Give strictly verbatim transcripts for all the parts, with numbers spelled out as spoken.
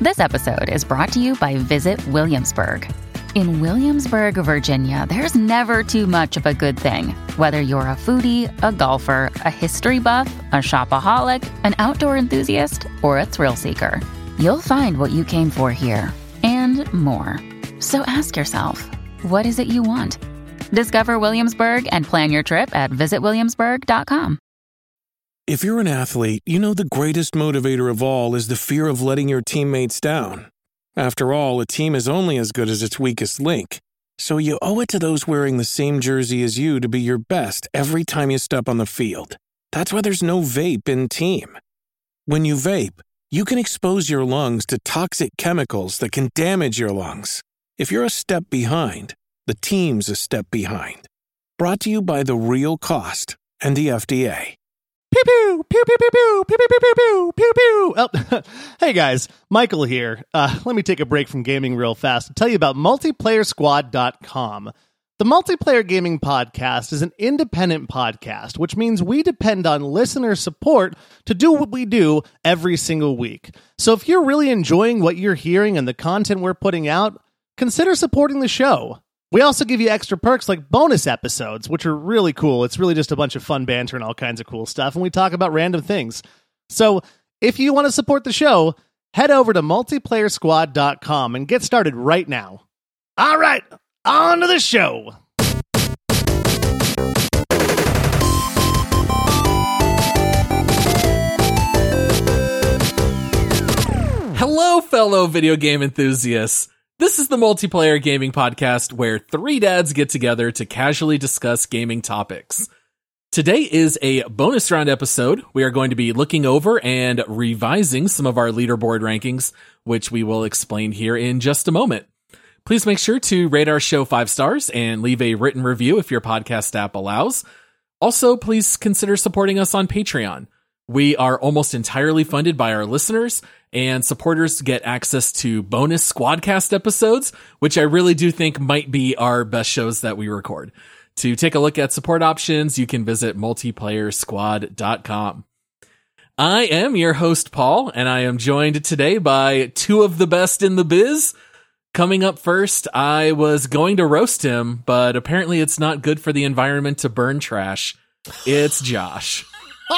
This episode is brought to you by Visit Williamsburg. In Williamsburg, Virginia, there's never too much of a good thing. Whether you're a foodie, a golfer, a history buff, a shopaholic, an outdoor enthusiast, or a thrill seeker, you'll find what you came for here and more. So ask yourself, what is it you want? Discover Williamsburg and plan your trip at visit williamsburg dot com. If you're an athlete, you know the greatest motivator of all is the fear of letting your teammates down. After all, a team is only as good as its weakest link. So you owe it to those wearing the same jersey as you to be your best every time you step on the field. That's why there's no vape in team. When you vape, you can expose your lungs to toxic chemicals that can damage your lungs. If you're a step behind, the team's a step behind. Brought to you by The Real Cost and the F D A. Pew pew pew pew pew pew pew pew pew pew pew. Oh, hey guys, Michael here. Uh, let me take a break from gaming real fast to tell you about multiplayer squad dot com. The Multiplayer Gaming Podcast is an independent podcast, which means we depend on listener support to do what we do every single week. So if you're really enjoying what you're hearing and the content we're putting out, consider supporting the show. We also give you extra perks like bonus episodes, which are really cool. It's really just a bunch of fun banter and all kinds of cool stuff, and we talk about random things. So if you want to support the show, head over to multiplayer squad dot com and get started right now. All right, on to the show. Hello, fellow video game enthusiasts. This is the Multiplayer Gaming Podcast, where three dads get together to casually discuss gaming topics. Today is a bonus round episode. We are going to be looking over and revising some of our leaderboard rankings, which we will explain here in just a moment. Please make sure to rate our show five stars and leave a written review if your podcast app allows. Also, please consider supporting us on Patreon. We are almost entirely funded by our listeners, and supporters get access to bonus Squadcast episodes, which I really do think might be our best shows that we record. To take a look at support options, you can visit multiplayer squad dot com. I am your host, Paul, and I am joined today by two of the best in the biz. Coming up first, I was going to roast him, but apparently it's not good for the environment to burn trash. It's Josh.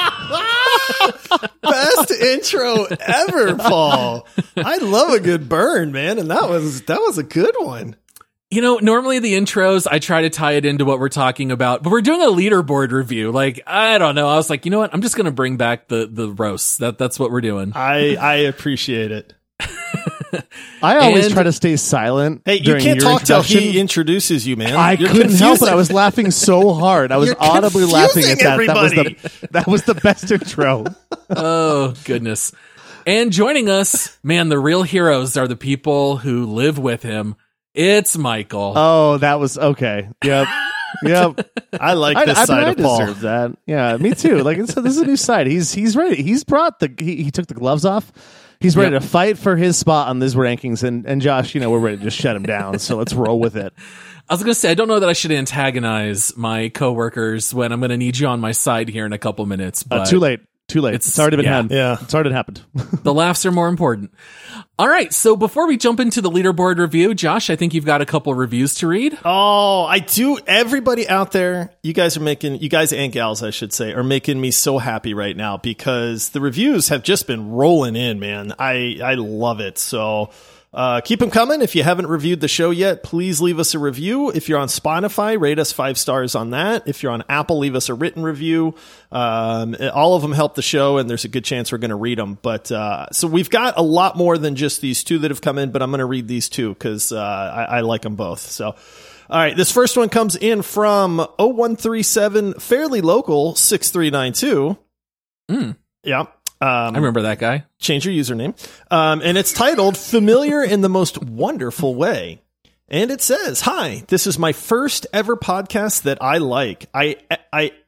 Best intro ever, Paul. I love a good burn, man, and that was that was a good one. You know, normally the intros, I try to tie it into what we're talking about, but we're doing a leaderboard review. Like, I don't know. I was like, you know what? I'm just going to bring back the the roasts. That that's what we're doing. I I appreciate it. I always And- try to stay silent. Hey, you during can't your talk till introduction. he introduces you, man. I You're couldn't help it. confusing- I was laughing so hard. I was You're audibly laughing at confusing that. That was everybody. the that was the best intro. Oh, goodness. And joining us, man, the real heroes are the people who live with him. It's Michael. Oh, that was okay. Yep. Yep. I like I, this I, side I of Paul. deserve that. Yeah, me too. Like it's, this is a new side. He's he's ready. He's brought the he, he took the gloves off. He's ready Yep. to fight for his spot on these rankings. And and Josh, you know, we're ready to just shut him down. So let's roll with it. I was going to say, I don't know that I should antagonize my coworkers when I'm going to need you on my side here in a couple minutes, but Uh, too late. Too late. It's- It's, already been yeah. had. Yeah. It's already happened. the laughs are more important. All right. So before we jump into the leaderboard review, Josh, I think you've got a couple reviews to read. Oh, I do. Everybody out there, you guys are making, you guys and gals, I should say, are making me so happy right now because the reviews have just been rolling in, man. I, I love it. So, uh, keep them coming. If you haven't reviewed the show yet, please leave us a review. If you're on Spotify, rate us five stars on that. If you're on Apple, leave us a written review. Um, all of them help the show, and there's a good chance we're going to read them. But uh, so we've got a lot more than just these two that have come in, but I'm going to read these two because uh, I, I like them both. So, all right, this first one comes in from oh one three seven, fairly local, six three nine two. Mm, Yeah. Um, I remember that guy. Change your username. Um, and it's titled Familiar in the Most Wonderful Way. And it says, hi, this is my first ever podcast that I like. I, I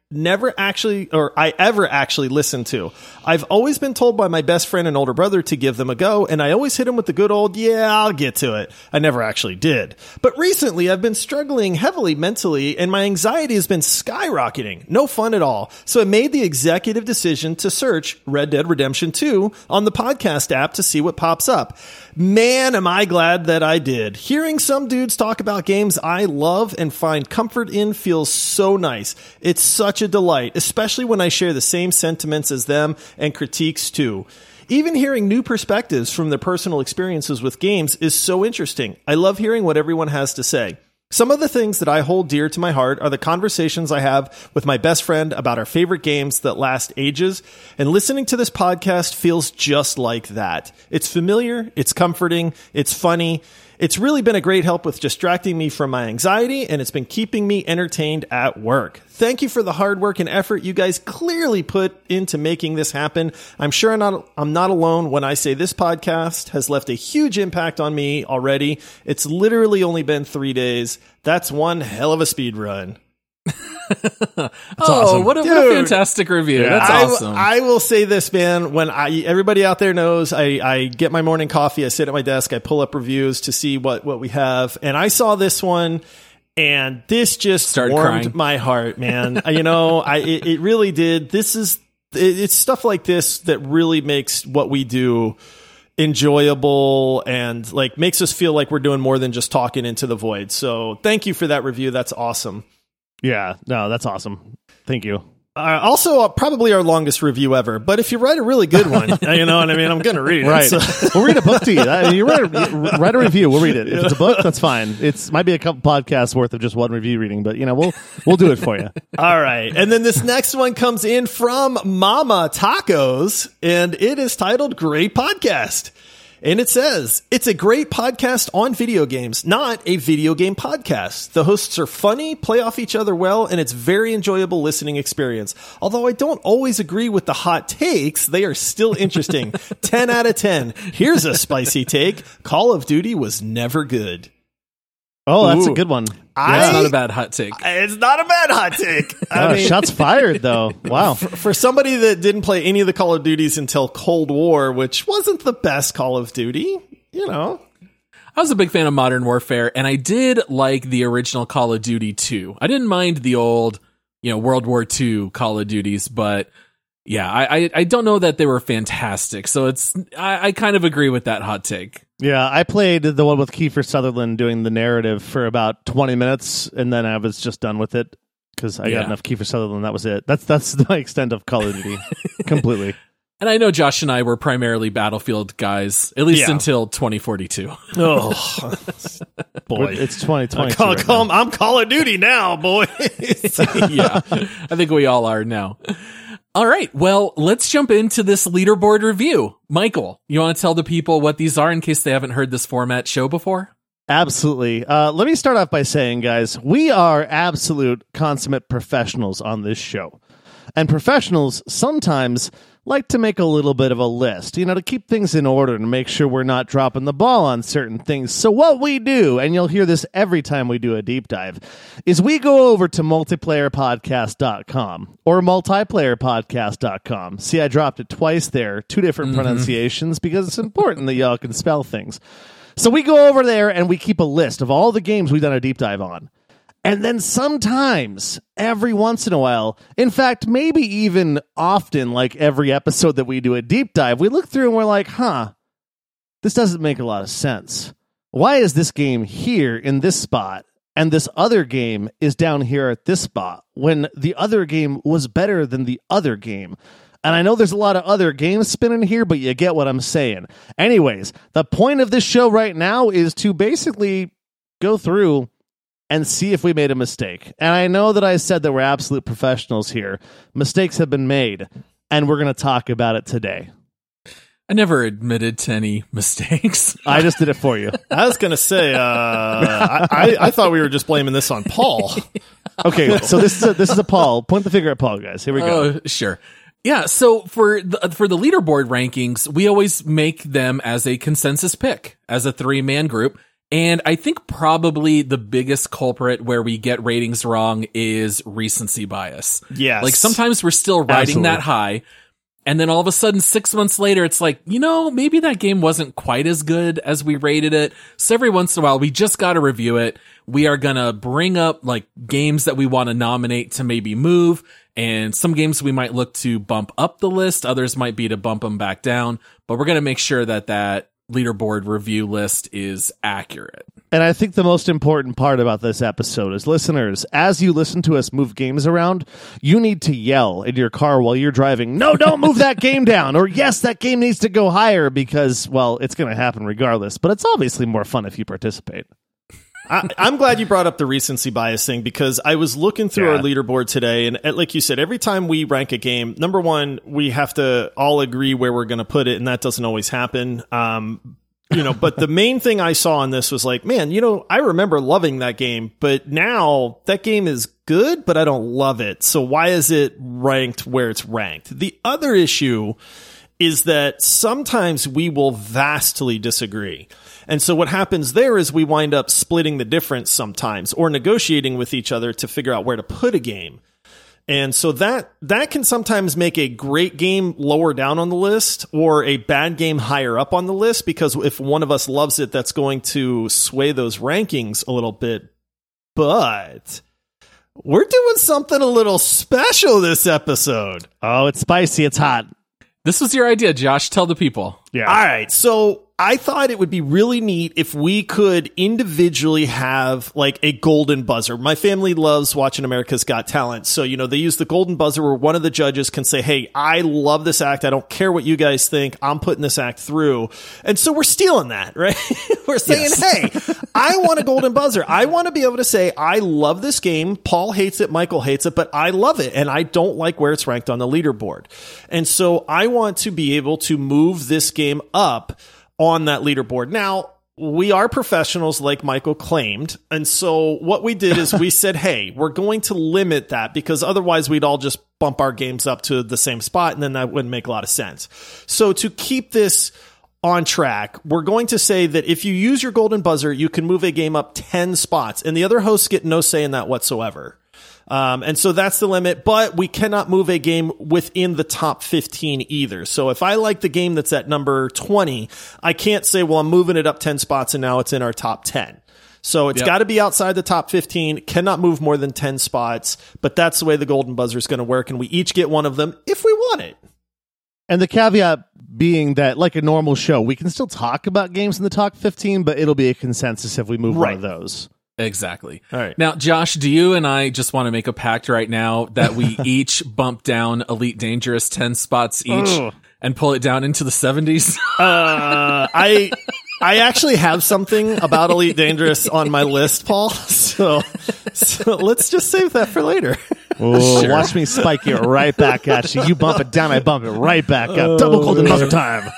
never actually, or I ever actually listened to. I've always been told by my best friend and older brother to give them a go, and I always hit him with the good old, yeah, I'll get to it. I never actually did. But recently, I've been struggling heavily mentally, and my anxiety has been skyrocketing. No fun at all. So I made the executive decision to search Red Dead Redemption two on the podcast app to see what pops up. Man, am I glad that I did. Hearing some dudes talk about games I love and find comfort in feels so nice. It's such a delight, especially when I share the same sentiments as them and critiques too. Even hearing new perspectives from their personal experiences with games is so interesting. I love hearing what everyone has to say. Some of the things that I hold dear to my heart are the conversations I have with my best friend about our favorite games that last ages, and listening to this podcast feels just like that. It's familiar, it's comforting, it's funny. It's really been a great help with distracting me from my anxiety, and it's been keeping me entertained at work. Thank you for the hard work and effort you guys clearly put into making this happen. I'm sure I'm not, I'm not alone when I say this podcast has left a huge impact on me already. It's literally only been three days. That's one hell of a speed run. oh, awesome. what, a, what a fantastic review. Yeah. That's I, awesome. I will say this, man. When I, everybody out there knows, I, I get my morning coffee, I sit at my desk, I pull up reviews to see what, what we have. And I saw this one, and this just Started warmed crying. my heart, man. you know, I, it, it really did. This is, it, it's stuff like this that really makes what we do enjoyable and like makes us feel like we're doing more than just talking into the void. So thank you for that review. That's awesome. Yeah, no, that's awesome. Thank you. Uh, also, uh, probably our longest review ever. But if you write a really good one, you know what I mean? I'm going to read it. Right. So. We'll read a book to you. I, you write a, write a review. We'll read it. If it's a book, that's fine. It's might be a couple podcasts worth of just one review reading, but you know, we'll we'll do it for you. All right. And then this next one comes in from Mama Tacos, and it is titled Great Podcast. And it says, it's a great podcast on video games, not a video game podcast. The hosts are funny, play off each other well, and it's very enjoyable listening experience. Although I don't always agree with the hot takes, they are still interesting. ten out of ten. Here's a spicy take. Call of Duty was never good. Oh, that's Ooh. a good one. That's I, not a bad hot take. It's not a bad hot take. I Uh, mean, shots fired, though. Wow. For, for somebody that didn't play any of the Call of Duties until Cold War, which wasn't the best Call of Duty, you know. I was a big fan of Modern Warfare, and I did like the original Call of Duty two. I didn't mind the old, you know, World War Two Call of Duties, but yeah, I, I, I don't know that they were fantastic. So it's I, I kind of agree with that hot take. Yeah, I played the one with Kiefer Sutherland doing the narrative for about twenty minutes, and then I was just done with it because I Yeah. got enough Kiefer Sutherland. That was it. That's that's my extent of Call of Duty, completely. And I know Josh and I were primarily Battlefield guys, at least Yeah. until twenty forty-two. Oh, boy. It's twenty twenty. Call, call, I'm Call of Duty now, boy. Yeah, I think we all are now. All right, well, let's jump into this leaderboard review. Michael, you want to tell the people what these are in case they haven't heard this format show before? Absolutely. Uh, let me start off by saying, guys, we are absolute consummate professionals on this show. And professionals sometimes like to make a little bit of a list, you know, to keep things in order and make sure we're not dropping the ball on certain things. So what we do, and you'll hear this every time we do a deep dive, is we go over to multiplayer podcast dot com or multiplayer podcast dot com. See, I dropped it twice there, two different mm-hmm. pronunciations, because it's important that y'all can spell things. So we go over there and we keep a list of all the games we've done a deep dive on. And then sometimes, every once in a while, in fact, maybe even often, like every episode that we do a deep dive, we look through and we're like, huh, this doesn't make a lot of sense. Why is this game here in this spot and this other game is down here at this spot when the other game was better than the other game? And I know there's a lot of other games spinning here, but you get what I'm saying. Anyways, the point of this show right now is to basically go through and see if we made a mistake. And I know that I said that we're absolute professionals here. Mistakes have been made, and we're going to talk about it today. I never admitted to any mistakes. I just did it for you. I was going to say, uh, I, I, I thought we were just blaming this on Paul. Okay, so this is a, this is a Paul. Point the finger at Paul, guys. Here we go. Oh, sure. Yeah, so for the, for the leaderboard rankings, we always make them as a consensus pick, as a three-man group. And I think probably the biggest culprit where we get ratings wrong is recency bias. Yes. Like sometimes we're still riding Absolutely. that high. And then all of a sudden, six months later, it's like, you know, maybe that game wasn't quite as good as we rated it. So every once in a while, we just got to review it. We are going to bring up like games that we want to nominate to maybe move. And some games we might look to bump up the list. Others might be to bump them back down. But we're going to make sure that that leaderboard review list is accurate. And I think the most important part about this episode is, listeners, as you listen to us move games around, you need to yell in your car while you're driving, no, don't move that game down, or yes, that game needs to go higher, because, well, it's going to happen regardless, but it's obviously more fun if you participate. I, I'm glad you brought up the recency bias thing, because I was looking through Yeah. our leaderboard today, and uh, like you said, every time we rank a game, number one, we have to all agree where we're going to put it, and that doesn't always happen. Um, you know, but the main thing I saw on this was like, man, you know, I remember loving that game, but now that game is good, but I don't love it. So why is it ranked where it's ranked? The other issue is that sometimes we will vastly disagree. And so what happens there is we wind up splitting the difference sometimes, or negotiating with each other to figure out where to put a game. And so that that can sometimes make a great game lower down on the list, or a bad game higher up on the list, because if one of us loves it, that's going to sway those rankings a little bit. But we're doing something a little special this episode. Oh, it's spicy, it's hot. This was your idea, Josh. Tell the people. Yeah. All right. So I thought it would be really neat if we could individually have like a golden buzzer. My family loves watching America's Got Talent. So, you know, they use the golden buzzer where one of the judges can say, hey, I love this act. I don't care what you guys think. I'm putting this act through. And so we're stealing that, right? We're saying, Yes. hey, I want a golden buzzer. I want to be able to say, I love this game. Paul hates it. Michael hates it, but I love it. And I don't like where it's ranked on the leaderboard. And so I want to be able to move this game up on that leaderboard. Now, we are professionals, like Michael claimed. And so what we did is we said, hey, we're going to limit that, because otherwise we'd all just bump our games up to the same spot, and then that wouldn't make a lot of sense. So to keep this on track, we're going to say that if you use your golden buzzer, you can move a game up ten spots, and the other hosts get no say in that whatsoever. Um, and so that's the limit, but we cannot move a game within the top fifteen either. So if I like the game that's at number twenty, I can't say, well, I'm moving it up ten spots and now it's in our top ten. So it's Yep. got to be outside the top fifteen, cannot move more than ten spots, but that's the way the golden buzzer is going to work. And we each get one of them if we want it. And the caveat being that, like a normal show, we can still talk about games in the top fifteen, but it'll be a consensus if we move one Right. of those. Exactly. All right. Now, Josh, do you and I just want to make a pact right now that we each bump down Elite Dangerous ten spots each Ugh. and pull it down into the seventies? Uh, I I actually have something about Elite Dangerous on my list, Paul. So, so let's just save that for later. Oh, Sure. watch me spike it right back at you. You bump it down, I bump it right back up. Double golden buzzer time.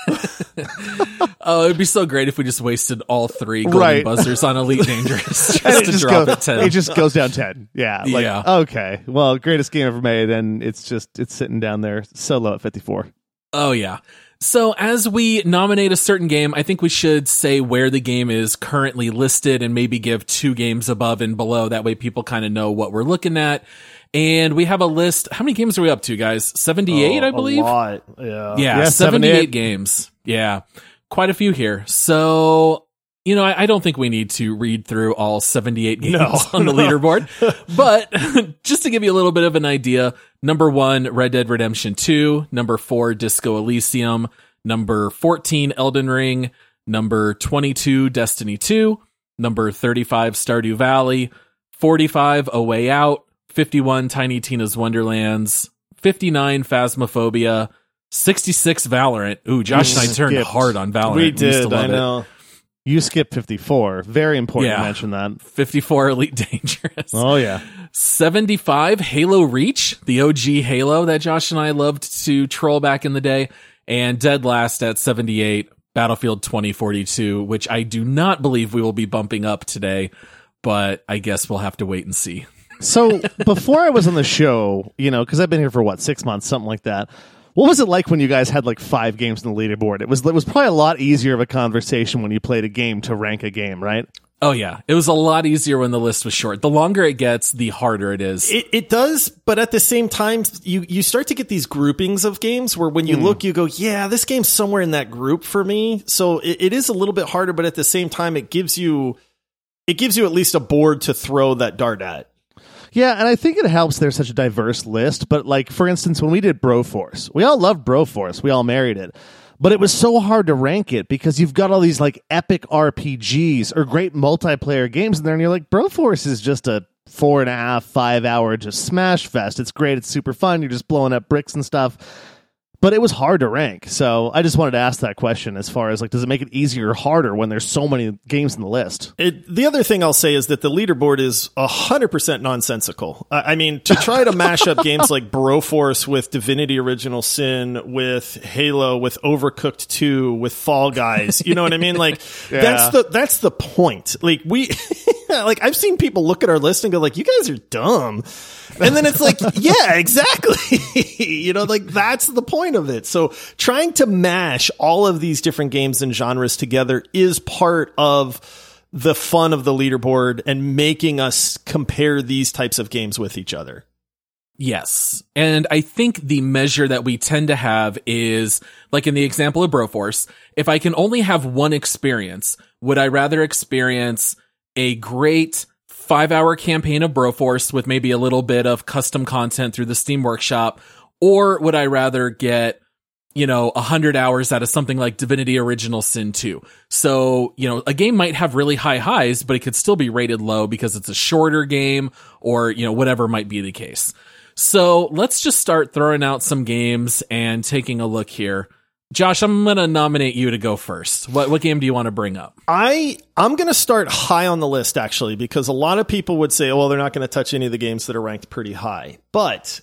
Oh, it'd be so great if we just wasted all three golden Right. buzzers on Elite Dangerous just And it to just, drop goes, at ten. it just goes down ten. Yeah. Like, Yeah. okay. Well, greatest game ever made, and it's just, it's sitting down there so low at fifty-four. Oh, yeah. So as we nominate a certain game, I think we should say where the game is currently listed and maybe give two games above and below. That way people kind of know what we're looking at. And we have a list. How many games are we up to, guys? seventy-eight, Oh, I believe? A lot. Yeah. Yeah, Yeah, seventy-eight seventy-eight. games. Yeah, quite a few here. So, you know, I, I don't think we need to read through all seventy-eight games No, on the no. leaderboard. But just to give you a little bit of an idea, number one, Red Dead Redemption two. Number four, Disco Elysium. Number fourteen, Elden Ring. Number twenty-two, Destiny two. Number thirty-five, Stardew Valley. forty-five, A Way Out. fifty-one, Tiny Tina's Wonderlands. fifty-nine, Phasmophobia. sixty-six, Valorant. Ooh, Josh and I turned Skipped. hard on Valorant. We used to did. love I it. know. You skipped fifty-four. Very important Yeah. to mention that. fifty-four, Elite Dangerous. Oh, yeah. seventy-five, Halo Reach, the O G Halo that Josh and I loved to troll back in the day. And dead last at seventy-eight, Battlefield twenty forty-two, which I do not believe we will be bumping up today, but I guess we'll have to wait and see. So before I was on the show, you know, because I've been here for what, six months, something like that. What was it like when you guys had like five games on the leaderboard? It was it was probably a lot easier of a conversation when you played a game to rank a game, right? Oh yeah, it was a lot easier when the list was short. The longer it gets, the harder it is. It, it does, but at the same time, you, you start to get these groupings of games where when you mm. look, you go, yeah, this game's somewhere in that group for me. So it, it is a little bit harder, but at the same time, it gives you it gives you at least a board to throw that dart at. Yeah, and I think it helps there's such a diverse list. But like, for instance, when we did Broforce, we all loved Broforce. We all married it. But it was so hard to rank it because you've got all these like epic R P Gs or great multiplayer games in there, and you're like, Broforce is just a four and a half, five hour just smash fest. It's great. It's super fun. You're just blowing up bricks and stuff. But it was hard to rank. So I just wanted to ask that question as far as like, does it make it easier or harder when there's so many games in the list? It, the other thing I'll say is that the leaderboard is one hundred percent nonsensical. I, I mean, to try to mash up games like Broforce with Divinity Original Sin, with Halo, with Overcooked two, with Fall Guys, you know what I mean? Like, yeah. that's the that's the point. Like, we... like, I've seen people look at our list and go like, you guys are dumb. And then it's like, yeah, exactly. You know, like that's the point of it. So trying to mash all of these different games and genres together is part of the fun of the leaderboard and making us compare these types of games with each other. Yes. And I think the measure that we tend to have is, like in the example of Broforce, if I can only have one experience, would I rather experience a great five-hour campaign of Broforce with maybe a little bit of custom content through the Steam Workshop, or would I rather get, you know, one hundred hours out of something like Divinity Original Sin two? So, you know, a game might have really high highs, but it could still be rated low because it's a shorter game or, you know, whatever might be the case. So let's just start throwing out some games and taking a look here. Josh, I'm going to nominate you to go first. What what game do you want to bring up? I, I'm going to start high on the list, actually, because a lot of people would say, oh, well, they're not going to touch any of the games that are ranked pretty high. But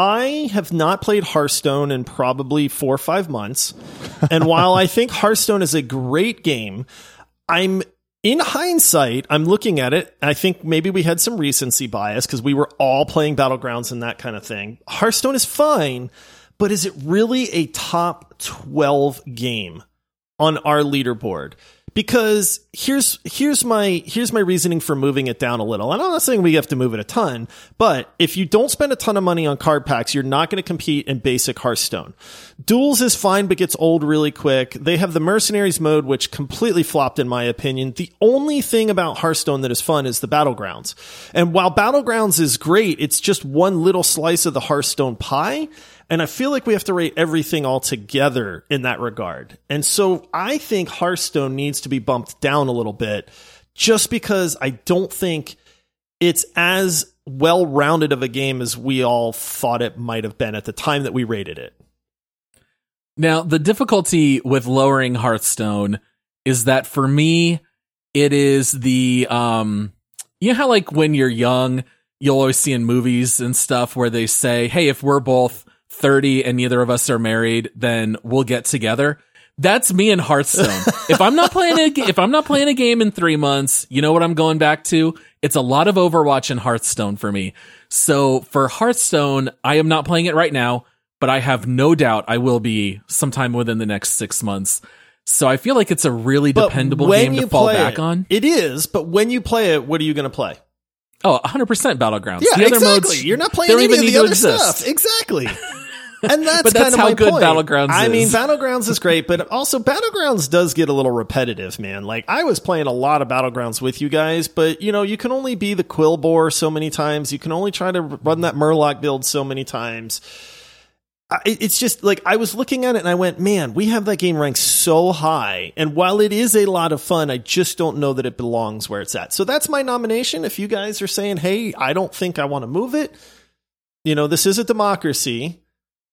I have not played Hearthstone in probably four or five months. And while I think Hearthstone is a great game, I'm in hindsight, I'm looking at it. I think maybe we had some recency bias because we were all playing Battlegrounds and that kind of thing. Hearthstone is fine. But is it really a top twelve game on our leaderboard? Because here's here's my here's my reasoning for moving it down a little. And I'm not saying we have to move it a ton, but if you don't spend a ton of money on card packs, you're not going to compete in basic Hearthstone. Duels is fine, but gets old really quick. They have the Mercenaries mode, which completely flopped in my opinion. The only thing about Hearthstone that is fun is the Battlegrounds. And while Battlegrounds is great, it's just one little slice of the Hearthstone pie. And I feel like we have to rate everything all together in that regard. And so I think Hearthstone needs to be bumped down a little bit just because I don't think it's as well-rounded of a game as we all thought it might have been at the time that we rated it. Now, the difficulty with lowering Hearthstone is that for me, it is the, um, you know how like when you're young, you'll always see in movies and stuff where they say, hey, if we're both thirty and neither of us are married, then we'll get together. That's me in Hearthstone. If I'm not playing a, if I'm not playing a game in three months, you know what I'm going back to? It's a lot of Overwatch and Hearthstone for me. So for Hearthstone, I am not playing it right now, but I have no doubt I will be sometime within the next six months. So I feel like it's a really but dependable game to fall back it, on. It is, but when you play it, what are you going to play? Oh, one hundred percent Battlegrounds. Yeah, the other exactly. Modes, you're not playing any of the other exist. stuff. Exactly. And that's, but that's kind of how my good point. Battlegrounds is. I mean, Battlegrounds is great, but also Battlegrounds does get a little repetitive, man. Like, I was playing a lot of Battlegrounds with you guys, but, you know, you can only be the Quillbore so many times. You can only try to run that Murloc build so many times. It's just, like, I was looking at it and I went, man, we have that game ranked so high. And while it is a lot of fun, I just don't know that it belongs where it's at. So that's my nomination. If you guys are saying, hey, I don't think I want to move it, you know, this is a democracy.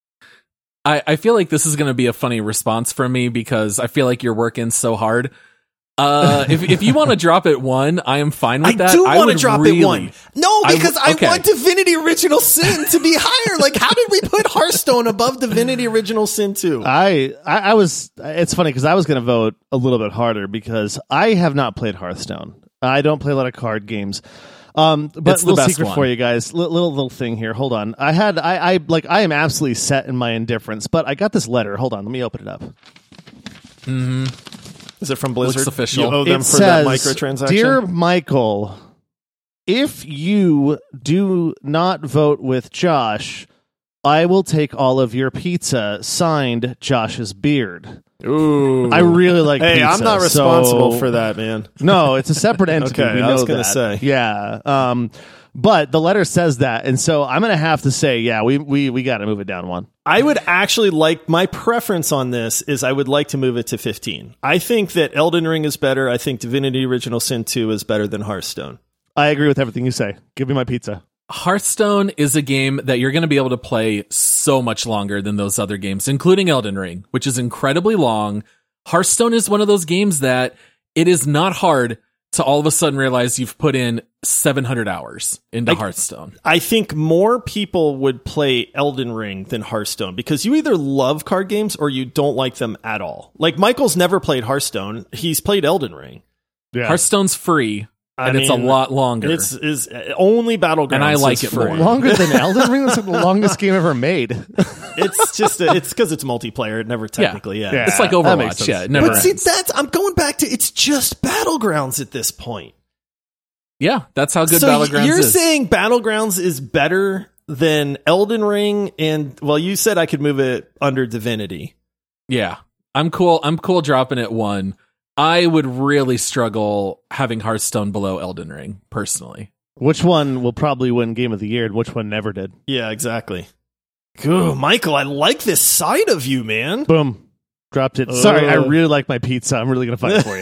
I, I feel like this is going to be a funny response from me because I feel like you're working so hard. Uh, if if you want to drop it one, I am fine with I that. Do I want to drop really, it one. No, because I, okay. I want Divinity Original Sin to be higher. Like, how did we put Hearthstone above Divinity Original Sin two? I, I, I was, it's funny because I was going to vote a little bit harder because I have not played Hearthstone. I don't play a lot of card games. Um, but it's the little best secret one. for you guys, L- little little thing here. Hold on, I had I, I like I am absolutely set in my indifference, but I got this letter. Hold on, let me open it up. Mm-hmm. Is it from Blizzard? Looks official. You owe them It for that says, microtransaction? Dear Michael, if you do not vote with Josh, I will take all of your pizza. Signed, Josh's beard. Ooh. I really like Hey, pizza. I'm not responsible so- for that, man. No, it's a separate entity. Okay, we I know was gonna that. say. Yeah. Um, but the letter says that, and so I'm going to have to say, yeah, we we we got to move it down one. I would actually like, my preference on this is I would like to move it to fifteen. I think that Elden Ring is better. I think Divinity Original Sin two is better than Hearthstone. I agree with everything you say. Give me my pizza. Hearthstone is a game that you're going to be able to play so much longer than those other games, including Elden Ring, which is incredibly long. Hearthstone is one of those games that it is not hard to all of a sudden realize you've put in seven hundred hours into Like, Hearthstone. I think more people would play Elden Ring than Hearthstone because you either love card games or you don't like them at all. Like Michael's never played Hearthstone. He's played Elden Ring. Yeah. Hearthstone's free. I And it's a mean, lot longer. It's is only Battlegrounds. And I like is it free. more. Longer than Elden Ring? That's like the longest game ever made. It's just a, it's because it's multiplayer. It never technically ends. Yeah. It's like that makes Overwatch. sense. Yeah, it never But see, ends. that's I'm going back to it's just Battlegrounds at this point. Yeah, that's how good so Battlegrounds you're is. saying Battlegrounds is better than Elden Ring, and well, you said I could move it under Divinity. Yeah, I'm cool. I'm cool dropping it one. I would really struggle having Hearthstone below Elden Ring, personally. Which one will probably win Game of the Year and which one never did? Yeah, exactly. Ooh, Michael, I like this side of you, man. Boom. Dropped it. Sorry, I Uh. really like my pizza. I'm really going to fight for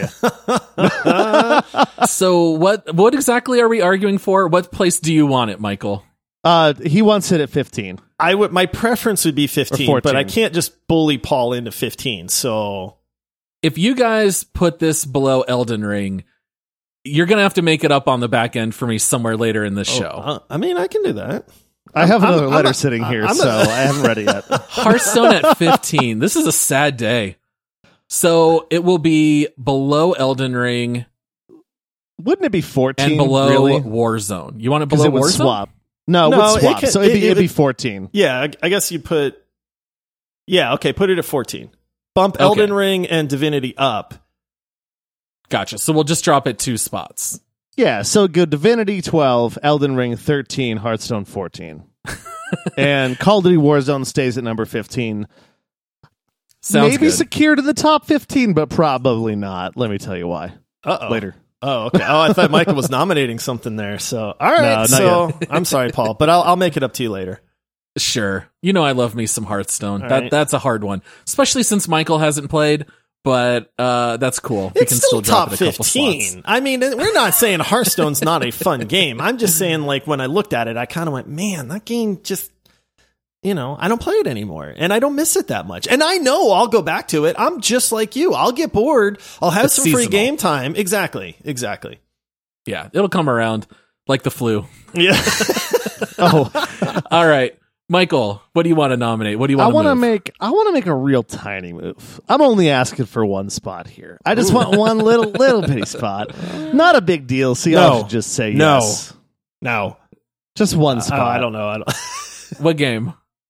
you. So what what exactly are we arguing for? What place do you want it, Michael? Uh, he wants it at fifteen. I would. My preference would be fifteen, Or but I fourteen. can't just bully Paul into fifteen. So If you guys put this below Elden Ring, you're going to have to make it up on the back end for me somewhere later in this Oh, show. uh, I mean, I can do that. I have I'm- another I'm letter a- sitting here, I'm a- so I haven't read it yet. Hearthstone at fifteen. This is a sad day. So it will be below Elden Ring Wouldn't it be fourteen? and below really? Warzone. You want it Because below it would Warzone? swap. No, it No, would it swap. could- so it'd be, it- it'd be it- fourteen. Yeah, I, I guess you put. Yeah, okay, put it at fourteen. Bump Okay. Elden Ring and Divinity up. Gotcha. So we'll just drop it two spots. Yeah, so good. Divinity twelve, Elden Ring thirteen, Hearthstone fourteen. And Call of Duty Warzone stays at number fifteen. Sounds Maybe good. secured in the top fifteen, but probably not. Let me tell you why. Uh-oh. Later. Oh, okay. Oh, I thought Michael was nominating something there. So, all right. No, not so, I'm sorry, Paul, but I'll, I'll make it up to you later. Sure. You know I love me some Hearthstone. All that right. That's a hard one, especially since Michael hasn't played, but uh, that's cool. We It's can still, still drop top it a couple fifteen. slots. I mean, we're not saying Hearthstone's not a fun game. I'm just saying, like, when I looked at it, I kind of went, man, that game just, you know, I don't play it anymore and I don't miss it that much. And I know I'll go back to it. I'm just like you. I'll get bored. I'll have It's some free seasonal. game time. Exactly. Exactly. Yeah, it'll come around like the flu. Yeah. Oh, All right. Michael, what do you want to nominate? What do you I want want to to move? make I want to make a real tiny move. I'm only asking for one spot here. I just want one little little bitty spot. Not a big deal. So y'all No. should just say No. yes. No. Just one Oh, spot. I don't know. I don't. What game?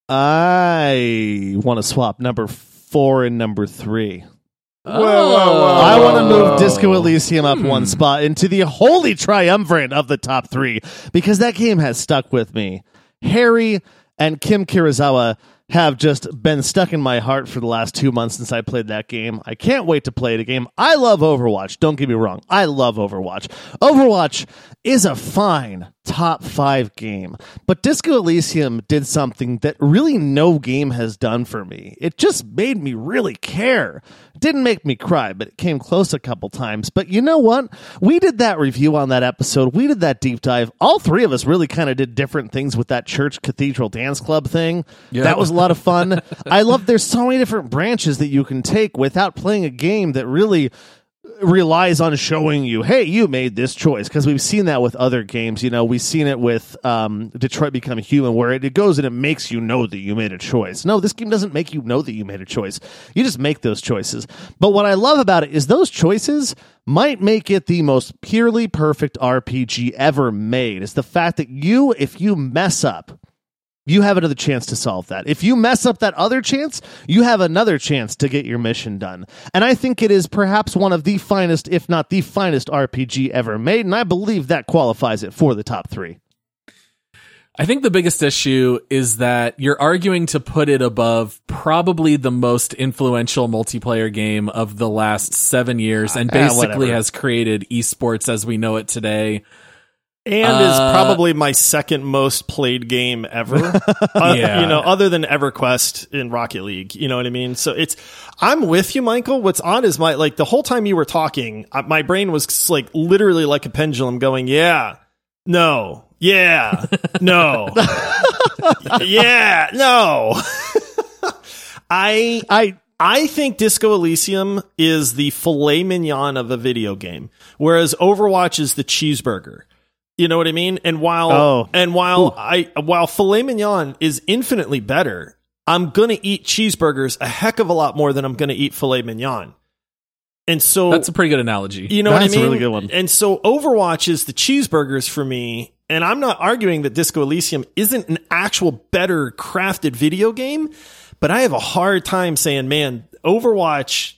I want to swap number four and number three. Oh. I want to move Disco Elysium up Hmm. one spot into the holy triumvirate of the top three because that game has stuck with me. Harry and Kim Kurosawa have just been stuck in my heart for the last two months since I played that game. I can't wait to play the game. I love Overwatch. Don't get me wrong. I love Overwatch. Overwatch is a fine top five game, but Disco Elysium did something that really no game has done for me. It just made me really care. It didn't make me cry, but it came close a couple times. But you know what? We did that review on that episode. We did that deep dive. All three of us really kind of did different things with that church cathedral dance club thing. Yeah. That was a lot of fun. I love there's so many different branches that you can take without playing a game that really relies on showing you, hey, you made this choice, because we've seen that with other games. You know, we've seen it with um, Detroit Become Human, where it, it goes and it makes you know that you made a choice. No, this game doesn't make you know that you made a choice. You just make those choices. But what I love about it is those choices might make it the most purely perfect R P G ever made. Is the fact that you, if you mess up, you have another chance to solve that. If you mess up that other chance, you have another chance to get your mission done. And I think it is perhaps one of the finest, if not the finest R P G ever made, and I believe that qualifies it for the top three. I think the biggest issue is that you're arguing to put it above probably the most influential multiplayer game of the last seven years and basically uh, has created esports as we know it today. And uh, is probably my second most played game ever. uh, yeah. You know, other than EverQuest in Rocket League. You know what I mean? So it's, I'm with you, Michael. What's odd is my, like, the whole time you were talking, uh, my brain was like literally like a pendulum going, yeah, no, yeah, no, yeah, no. I, I, I think Disco Elysium is the filet mignon of a video game, whereas Overwatch is the cheeseburger. You know what I mean? And while Oh. and while Ooh. I while filet mignon is infinitely better, I'm gonna eat cheeseburgers a heck of a lot more than I'm gonna eat filet mignon. And so That's a pretty good analogy. you know That's what I a mean? really good one. And so Overwatch is the cheeseburgers for me. And I'm not arguing that Disco Elysium isn't an actual better crafted video game, but I have a hard time saying, man, Overwatch,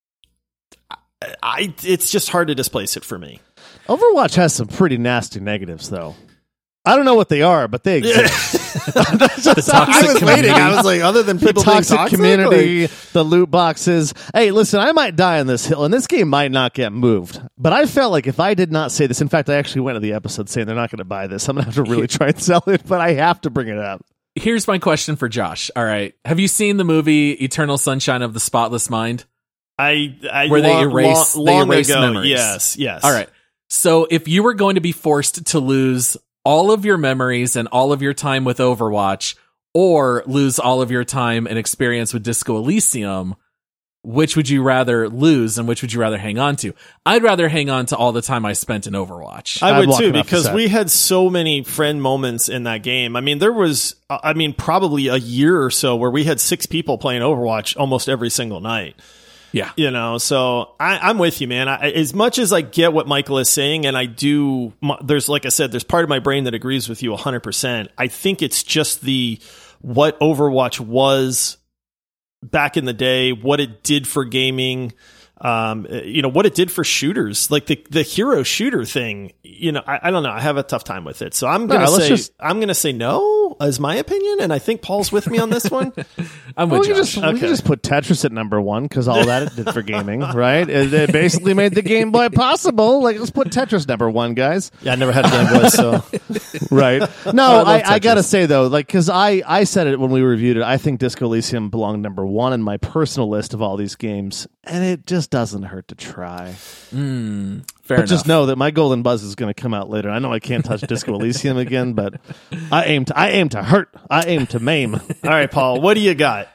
I, I it's just hard to displace it for me. Overwatch has some pretty nasty negatives, though. I don't know what they are, but they exist. The toxic I was community. waiting. I was like, other than The people being toxic toxic, community, like- the loot boxes. Hey, listen, I might die on this hill, and this game might not get moved. But I felt like if I did not say this, in fact, I actually went to the episode saying they're not going to buy this. I'm going to have to really try and sell it, but I have to bring it up. Here's my question for Josh. All right. Have you seen the movie Eternal Sunshine of the Spotless Mind? I, I Where they long, erase- long, they long erase ago, memories. Yes, yes. All right. So if you were going to be forced to lose all of your memories and all of your time with Overwatch, or lose all of your time and experience with Disco Elysium, which would you rather lose and which would you rather hang on to? I'd rather hang on to all the time I spent in Overwatch. I I'm would walking too, off the because set. we had so many friend moments in that game. I mean, there was, uh, I mean, probably a year or so where we had six people playing Overwatch almost every single night. Yeah. You know, so I, I'm with you, man. I, as much as I get what Michael is saying, and I do, my, there's, like I said, there's part of my brain that agrees with you one hundred percent. I think it's just the, what Overwatch was back in the day, what it did for gaming, um, you know, what it did for shooters, like the, the hero shooter thing, you know, I, I don't know. I have a tough time with it. So I'm going to No, let's say, just- I'm going to say no is my opinion. And I think Paul's with me on this one. I'm Well, with we, Josh. can just, we Okay. can just put Tetris at number one because all that it did for gaming, right? It, it basically made the Game Boy possible. Like, let's put Tetris number one, guys. Yeah, I never had a Game Boy, so. Right? No, I love I, I Tetris. gotta say though, like, because I I said it when we reviewed it. I think Disco Elysium belonged number one in my personal list of all these games, and it just doesn't hurt to try. Mm, fair But enough. just know that my golden buzz is going to come out later. I know I can't touch Disco Elysium again, but I aim to I aim to hurt. I aim to maim. All right, Paul, what do you got?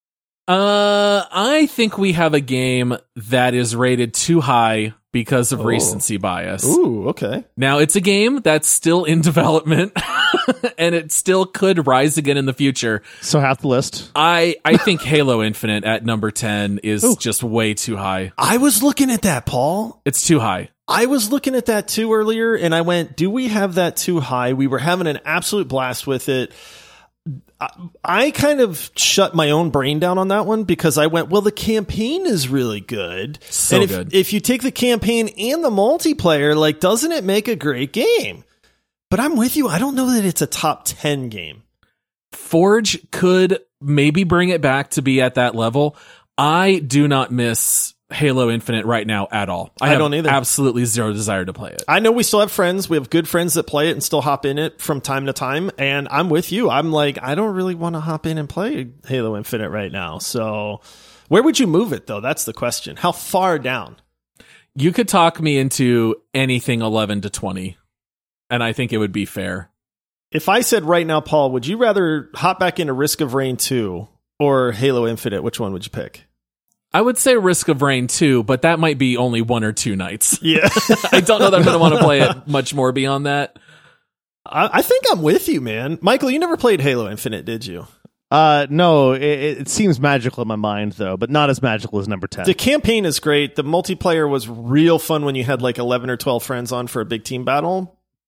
Uh, I think we have a game that is rated too high because of Oh. recency bias. Ooh, okay. Now, it's a game that's still in development and it still could rise again in the future. So half the list. I, I think Halo Infinite at number ten is Ooh. just way too high. I was looking at that, Paul. It's too high. I was looking at that too earlier, and I went, do we have that too high? We were having an absolute blast with it. I, I kind of shut my own brain down on that one because I went, well, the campaign is really good. So and if, good. if you take the campaign and the multiplayer, like, doesn't it make a great game? But I'm with you. I don't know that it's a top ten game. Forge could maybe bring it back to be at that level. I do not miss Halo Infinite right now at all. I, I have don't either. absolutely zero desire to play it. I know we still have friends. We have good friends that play it and still hop in it from time to time. And I'm with you. I'm like, I don't really want to hop in and play Halo Infinite right now. So where would you move it, though? That's the question. How far down? You could talk me into anything eleven to twenty, and I think it would be fair. If I said right now, Paul, would you rather hop back into Risk of Rain two or Halo Infinite? Which one would you pick? I would say Risk of Rain two, but that might be only one or two nights. Yeah. I don't know that I'm going to want to play it much more beyond that. I, I think I'm with you, man. Michael, you never played Halo Infinite, did you? Uh, no, it, it seems magical in my mind though, but not as magical as number ten. The campaign is great. The multiplayer was real fun when you had like eleven or twelve friends on for a big team battle.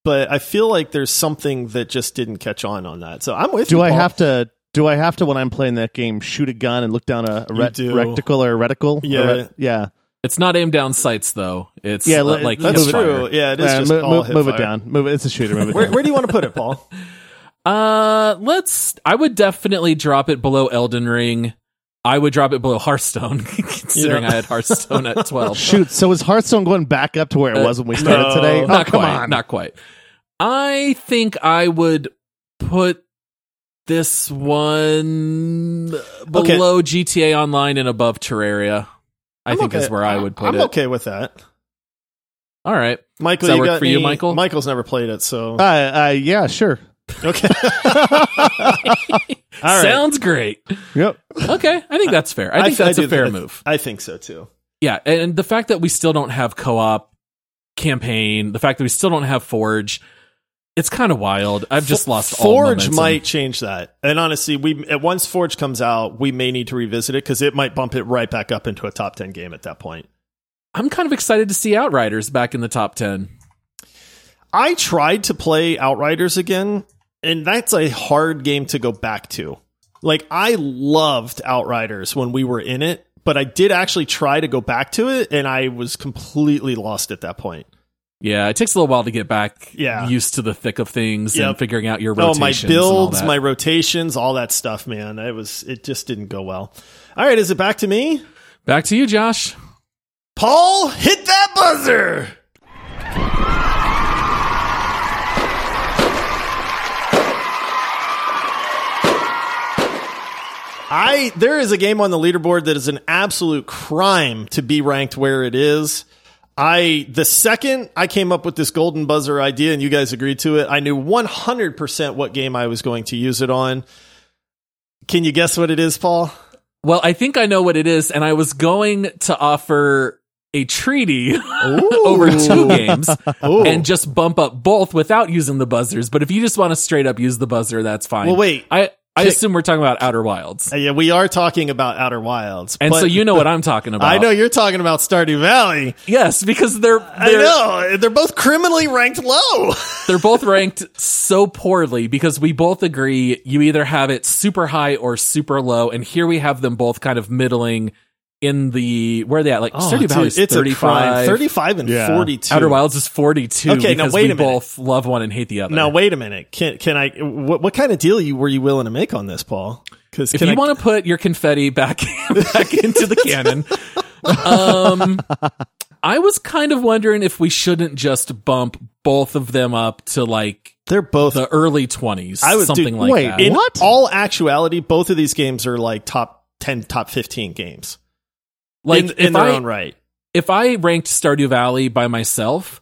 but I feel like there's something that just didn't catch on on that. So I'm with Do you, I Paul. have to? Do I have to when I'm playing that game shoot a gun and look down a, a ret- do. reticle or a reticle? Yeah. A ret- yeah. It's not aimed down sights though. It's Yeah, uh, let- like That's Move it. true. Yeah, it is Yeah, just mo- all move, hip move it fire. down. Move it. It's a shooter. Move it Where, down. where do you want to put it, Paul? Uh, let's. I would definitely drop it below Elden Ring. I would drop it below Hearthstone, considering Yeah. I had Hearthstone at twelve. Shoot. So is Hearthstone going back up to where it Uh, was when we started no, today? Oh, not come quite. on. Not quite. I think I would put this one below G T A Online and above Terraria. I I'm think okay. is where I would put I'm it. okay with that. All right. Michael, Does that you work got for you, any- Michael? Michael's never played it, so Uh, uh, yeah, sure. okay. All right. Sounds great. Yep. Okay. I think that's fair. I think I that's do a fair th- move. I think so too. Yeah. And the fact that we still don't have co-op campaign, the fact that we still don't have Forge, it's kind of wild. I've just lost all Forge momentum. might change that, and honestly, we at once Forge comes out, we may need to revisit it because it might bump it right back up into a top ten game at that point. I'm kind of excited to see Outriders back in the top ten. I tried to play Outriders again, and that's a hard game to go back to. Like, I loved Outriders when we were in it, but I did actually try to go back to it, and I was completely lost at that point. Yeah, it takes a little while to get back Yeah. used to the thick of things Yep. and figuring out your Oh, rotations. my and all builds, that. my rotations, all that stuff, man. It was, it just didn't go well. All right, is it back to me? Back to you, Josh. Paul, hit that buzzer! I there is a game on the leaderboard that is an absolute crime to be ranked where it is. I the second I came up with this golden buzzer idea and you guys agreed to it, I knew one hundred percent what game I was going to use it on. Can you guess what it is, Paul? Well, I think I know what it is, and I was going to offer a treaty over two games Ooh. and just bump up both without using the buzzers. But if you just want to straight up use the buzzer, that's fine. Well, wait. I, I Check- assume we're talking about Outer Wilds. Uh, Yeah, we are talking about Outer Wilds. And but so you know what I'm talking about. I know you're talking about Stardew Valley. Yes, because they're I they're, know. They're both criminally ranked low. they're both ranked so poorly because we both agree you either have it super high or super low, and here we have them both kind of middling in the where are they at? Like Stardew Valley's it's a crime. thirty-five, thirty-five and Yeah. forty-two. Outer Wilds is forty-two. Okay, now because wait we a minute. both love one and hate the other. Now wait a minute. Can can I? What, what kind of deal you were you willing to make on this, Paul? Because if you want to put your confetti back back into the cannon, um, I was kind of wondering if we shouldn't just bump both of them up to like they're both. the early twenties, I would- something dude, like wait, that. in What? all actuality, both of these games are like top ten, top fifteen games. Like in, if in their I own right. if I ranked Stardew Valley by myself,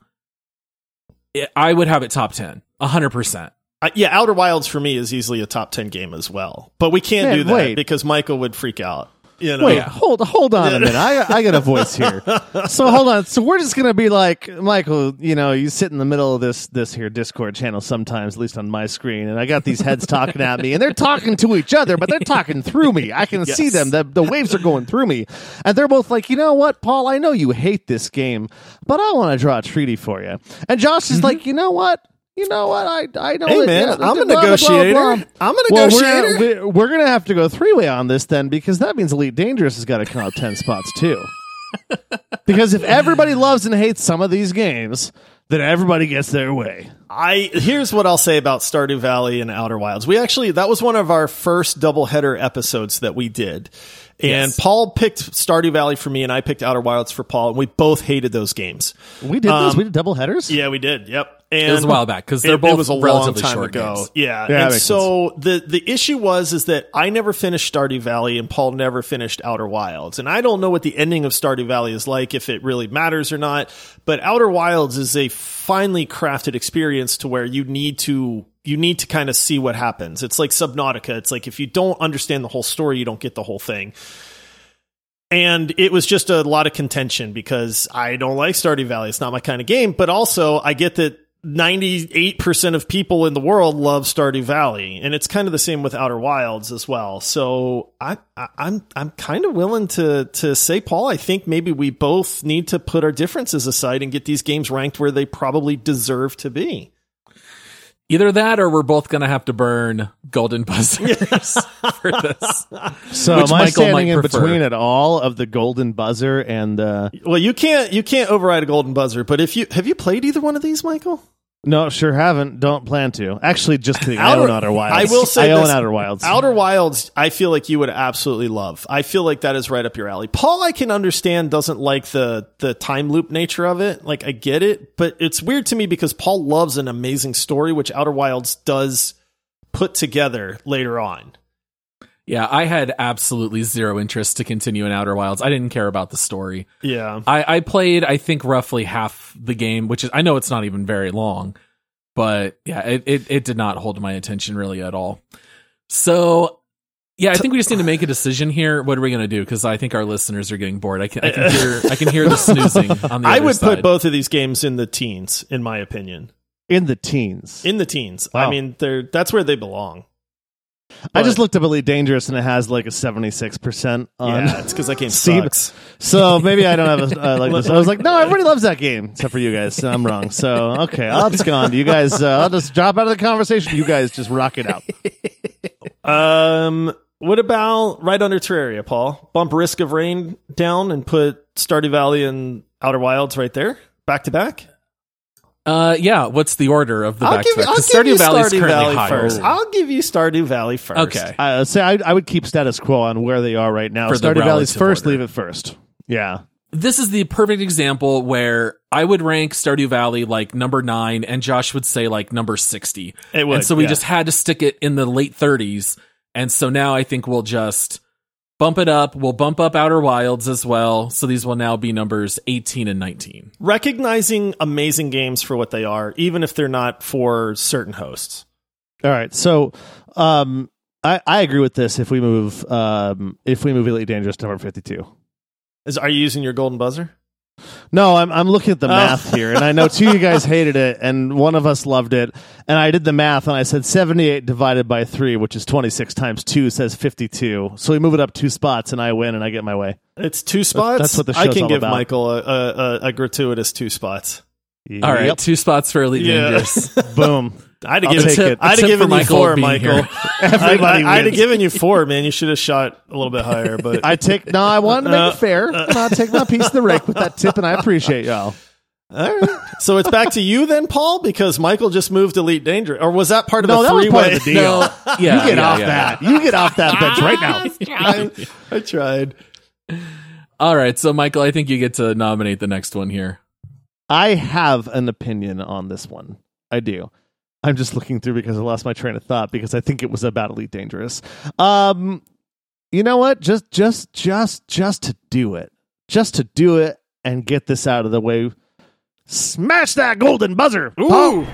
it, I would have it top ten, a hundred percent. Uh, yeah, Outer Wilds for me is easily a top ten game as well. But we can't Man, do that wait. because Michael would freak out. You know? Wait, hold hold on a minute. I I got a voice here. So hold on. So we're just gonna be like, Michael, you know, you sit in the middle of this this here Discord channel sometimes, at least on my screen, and I got these heads talking at me, and they're talking to each other, but they're talking through me. I can see them. The the waves are going through me. And they're both like, you know what, Paul, I know you hate this game, but I want to draw a treaty for you. And Josh is like, you know what? You know what? I I know. Hey, that, man, yeah, I'm a blah, blah, blah, negotiator. blah. I'm a Well, negotiator. we're gonna, we're gonna have to go three way on this then, because that means Elite Dangerous has got to come out ten spots too. Because if everybody loves and hates some of these games, then everybody gets their way. I here's what I'll say about Stardew Valley and Outer Wilds. We actually that was one of our first doubleheader episodes that we did. And Yes. Paul picked Stardew Valley for me and I picked Outer Wilds for Paul, and we both hated those games. We did those. Um, We did double headers. Yeah, we did. Yep. And It was a while back because they're it, both it was a long relatively time short ago. games. Yeah. Yeah, that and makes so the the issue was is that I never finished Stardew Valley and Paul never finished Outer Wilds. And I don't know what the ending of Stardew Valley is like, if it really matters or not. But Outer Wilds is a finely crafted experience to where you need to you need to kind of see what happens. It's like Subnautica. It's like if you don't understand the whole story, you don't get the whole thing. And it was just a lot of contention because I don't like Stardew Valley. It's not my kind of game. But also, I get that ninety-eight percent of people in the world love Stardew Valley. And it's kind of the same with Outer Wilds as well. So I, I, I'm I'm kind of willing to to say, Paul, I think maybe we both need to put our differences aside and get these games ranked where they probably deserve to be. Either that or we're both going to have to burn golden buzzers for this. So Which am I Michael standing might in prefer. between at all of the golden buzzer and uh Well, you can't you can't override a golden buzzer, but if you have you played either one of these, Michael? no, sure haven't. Don't plan to. Actually, just kidding. I Outer- own Outer Wilds. I will say I own this. Outer Wilds. Outer Wilds, I feel like you would absolutely love. I feel like that is right up your alley. Paul, I can understand, doesn't like the the time loop nature of it. Like, I get it, but it's weird to me because Paul loves an amazing story, which Outer Wilds does put together later on. Yeah, I had absolutely zero interest to continue in Outer Wilds. I didn't care about the story. Yeah. I, I played, I think, roughly half the game, which is, I know it's not even very long, but yeah, it, it, it did not hold my attention really at all. So, yeah, I think we just need to make a decision here. What are we going to do? Because I think our listeners are getting bored. I can, I can hear, I can hear the snoozing on the I other would side. put both of these games in the teens, in my opinion. in the teens. In the teens. Wow. I mean, they're that's where they belong. I just but- looked up Elite Dangerous and it has like a seventy-six percent on. Yeah, it's because that game Steam. sucks. So maybe I don't have a, uh, like this. I was like, no, everybody loves that game except for you guys. So I'm wrong. So okay, I'll abscond. You guys, uh, I'll just drop out of the conversation. You guys just rock it out. Um, what about right under Terraria, Paul? Bump Risk of Rain down and put Stardew Valley and Outer Wilds right there, back to back. Uh, yeah, what's the order of the I'll back give, to back? I'll 'Cause give you Stardew Valley is Stardew currently Valley higher. first. I'll give you Stardew Valley first. Okay. Uh, say I, I would keep status quo on where they are right now. For the Stardew Valley's relative first. order. Leave it first. Yeah. This is the perfect example where I would rank Stardew Valley like number nine and Josh would say like number sixty. It would, and so we yeah. just had to stick it in the late thirties. And so now I think we'll just bump it up. We'll bump up Outer Wilds as well. So these will now be numbers eighteen and nineteen. Recognizing amazing games for what they are, even if they're not for certain hosts. All right. So, um, I, I agree with this. If we move, um, if we move Elite Dangerous to number fifty-two. Is are you using your golden buzzer? No, I'm I'm looking at the Oh. math here, and I know two of you guys hated it, and one of us loved it. And I did the math, and I said seventy-eight divided by three, which is twenty-six times two, says fifty-two. So we move it up two spots, and I win, and I get my way. It's two spots. that's what the I show's can all give about. Michael a, a, a, a gratuitous two spots. All right. Yep. Two spots for Elite Yeah. Dangerous. Boom. I'd I'll have given, take it. I'd A have tip given for you Michael four, being Michael. here. Everybody I, I, I'd have wins. given you four, man. You should have shot a little bit higher, but I take no. I wanted to make Uh, it fair. and I'll take my piece of the rake with that tip, and I appreciate y'all. all right. So it's back to you then, Paul, because Michael just moved Elite Danger, or was that part of No, a that was three part way? of the deal. No, yeah, you get yeah, off yeah. that. You get off that bench right now. I tried. All right. So, Michael, I think you get to nominate the next one here. I have an opinion on this one. I do. I'm just looking through because I lost my train of thought because I think it was about Elite Dangerous. Um, you know what? Just, just, just, just to do it, just to do it and get this out of the way. Smash that golden buzzer! Ooh.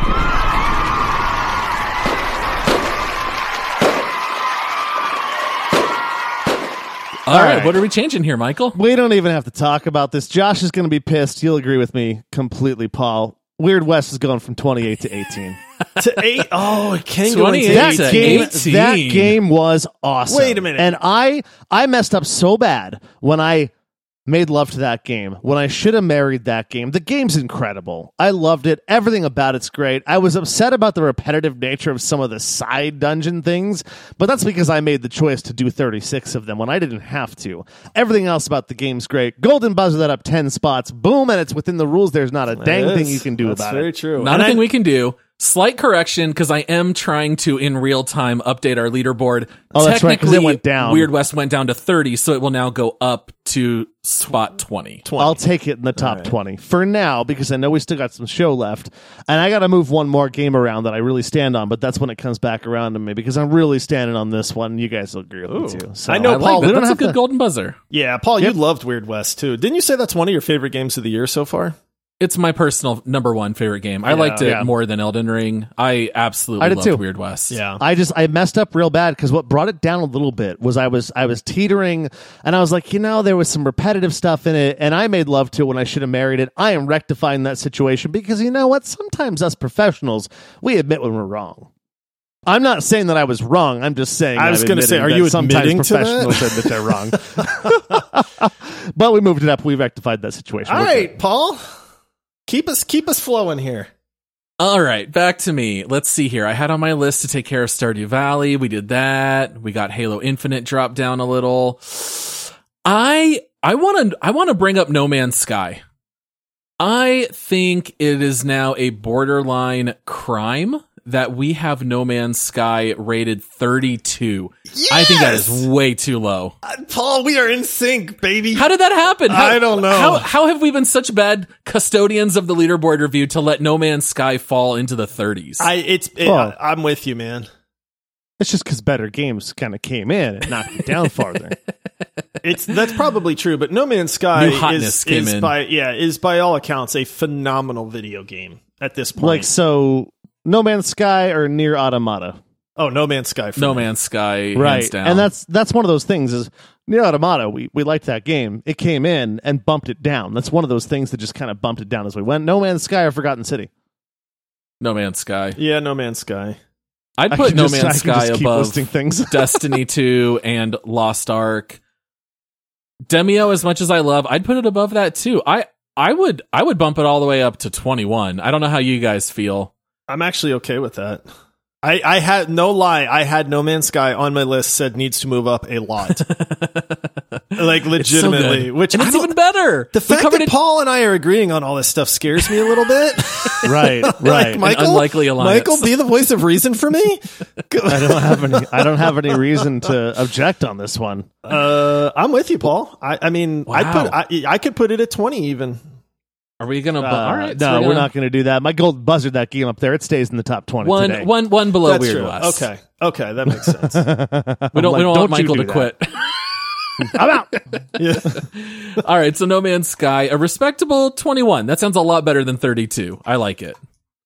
All All right. right. What are we changing here, Michael? We don't even have to talk about this. Josh is going to be pissed. You'll agree with me completely, Paul. Weird West is going from twenty-eight to eighteen. To eight. Oh, it can go into twenty-eight that eight. to game, eighteen. that game was awesome. Wait a minute. And I, I messed up so bad when I made love to that game, when I should have married that game. The game's incredible. I loved it. Everything about it's great. I was upset about the repetitive nature of some of the side dungeon things, but that's because I made the choice to do thirty-six of them when I didn't have to. Everything else about the game's great. Golden buzzer that up ten spots. Boom, and it's within the rules. There's not a dang It thing is. you can do That's about very it. true. Not And a thing I- we can do. Slight correction, because I am trying to, in real time, update our leaderboard. Oh, that's right, 'cause it Technically, went down. Weird West went down to thirty, so it will now go up to spot twenty. I'll take it in the top right. twenty for now because I know we still got some show left, and I got to move one more game around that I really stand on. But that's when it comes back around to me because I'm really standing on this one. You guys will agree with Ooh. me too. So I know, I Paul, like that. we don't That's a have good to- golden buzzer. Yeah, Paul, Yep. you loved Weird West too. Didn't you say that's one of your favorite games of the year so far? It's my personal number one favorite game. I Yeah. liked it Yeah. more than Elden Ring. I absolutely I did loved too. Weird West. Yeah. I just I messed up real bad because what brought it down a little bit was I was I was teetering and I was like, you know, there was some repetitive stuff in it, and I made love to it when I should have married it. I am rectifying that situation because you know what? Sometimes us professionals we admit when we're wrong. I'm not saying that I was wrong. I'm just saying I was I'm gonna say, admitting are that you admitting sometimes to that? professionals admit they're wrong. But we moved it up. We rectified that situation. All We're right, good. Paul, keep us keep us flowing here. All right, back to me. Let's see here. I had on my list to take care of Stardew Valley. We did that. We got Halo Infinite dropped down a little. I I want to I want to bring up No Man's Sky. I think it is now a borderline crime that we have No Man's Sky rated thirty-two. Yes! I think that is way too low. Uh, Paul, we are in sync, baby. How did that happen? How, I don't know. How, how have we been such bad custodians of the leaderboard review to let No Man's Sky fall into the thirties? I it's it, Well, I, I'm with you, man. It's just because better games kind of came in and knocked it down farther. It's that's probably true, but No Man's Sky New hotness is, came is in. by yeah is by all accounts a phenomenal video game at this point. Like, so No Man's Sky or Nier Automata? oh, No Man's Sky, for No me. Man's Sky, Right. hands down. And that's that's one of those things is Nier Automata, we, we liked that game. It came in and bumped it down. That's one of those things that just kind of bumped it down as we went. No Man's Sky or Forgotten City? No Man's Sky. Yeah, No Man's Sky. I'd I put can No just- I Man's can Sky just keep above listing things. Destiny two and Lost Ark. Demio, as much as I love, I'd put it above that too. I I would I would bump it all the way up to twenty-one. I don't know how you guys feel. I'm actually okay with that. I, I had no lie. I had No Man's Sky on my list. Said needs to move up a lot, like legitimately. It's so good. Which and I it's don't- even better. The We fact covered that it- Paul and I are agreeing on all this stuff scares me a little bit. Right, Like, right. Michael, unlikely alliance. Michael, be the voice of reason for me. I don't have any. I don't have any reason to object on this one. Uh, I'm with you, Paul. I, I mean, I put Wow. I, I could put it at twenty even. Are we gonna? bu- Uh, all right, no, so we're gonna- not going to do that. My gold buzzard, that game up there, it stays in the top twenty One, today. one, one below That's Weird true. West. Okay, okay, that makes sense. We don't. I'm we like, don't want don't you Michael do to that. quit. I'm out. Yeah. All right, so No Man's Sky, a respectable twenty-one. That sounds a lot better than thirty-two. I like it.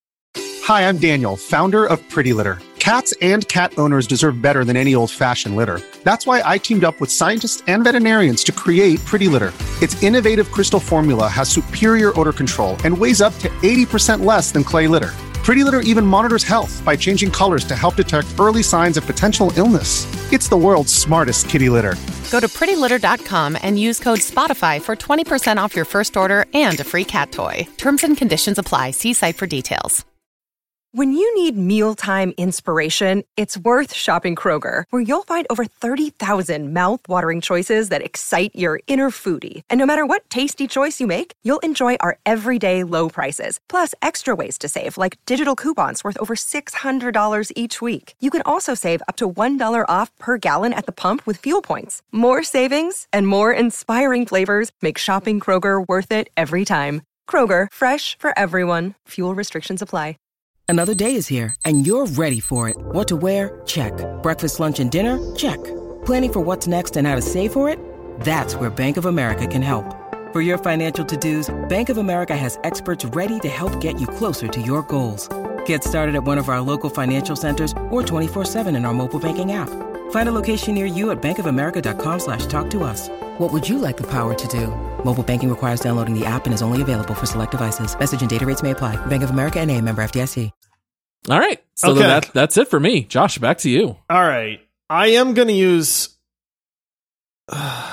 Hi, I'm Daniel, founder of Pretty Litter. Cats and cat owners deserve better than any old-fashioned litter. That's why I teamed up with scientists and veterinarians to create Pretty Litter. Its innovative crystal formula has superior odor control and weighs up to eighty percent less than clay litter. Pretty Litter even monitors health by changing colors to help detect early signs of potential illness. It's the world's smartest kitty litter. Go to pretty litter dot com and use code SPOTIFY for twenty percent off your first order and a free cat toy. Terms and conditions apply. See site for details. When you need mealtime inspiration, it's worth shopping Kroger, where you'll find over thirty thousand mouth-watering choices that excite your inner foodie. And no matter what tasty choice you make, you'll enjoy our everyday low prices, plus extra ways to save, like digital coupons worth over six hundred dollars each week. You can also save up to one dollar off per gallon at the pump with fuel points. More savings and more inspiring flavors make shopping Kroger worth it every time. Kroger, fresh for everyone. Fuel restrictions apply. Another day is here, and you're ready for it. What to wear? Check. Breakfast, lunch, and dinner? Check. Planning for what's next and how to save for it? That's where Bank of America can help. For your financial to-dos, Bank of America has experts ready to help get you closer to your goals. Get started at one of our local financial centers or twenty-four seven in our mobile banking app. Find a location near you at bankofamerica.com slash talk to us. What would you like the power to do? Mobile banking requires downloading the app and is only available for select devices. Message and data rates may apply. Bank of America N A, member F D I C. All right, so Okay. then that, that's it for me. Josh, back to you. All right, I am going to use. no,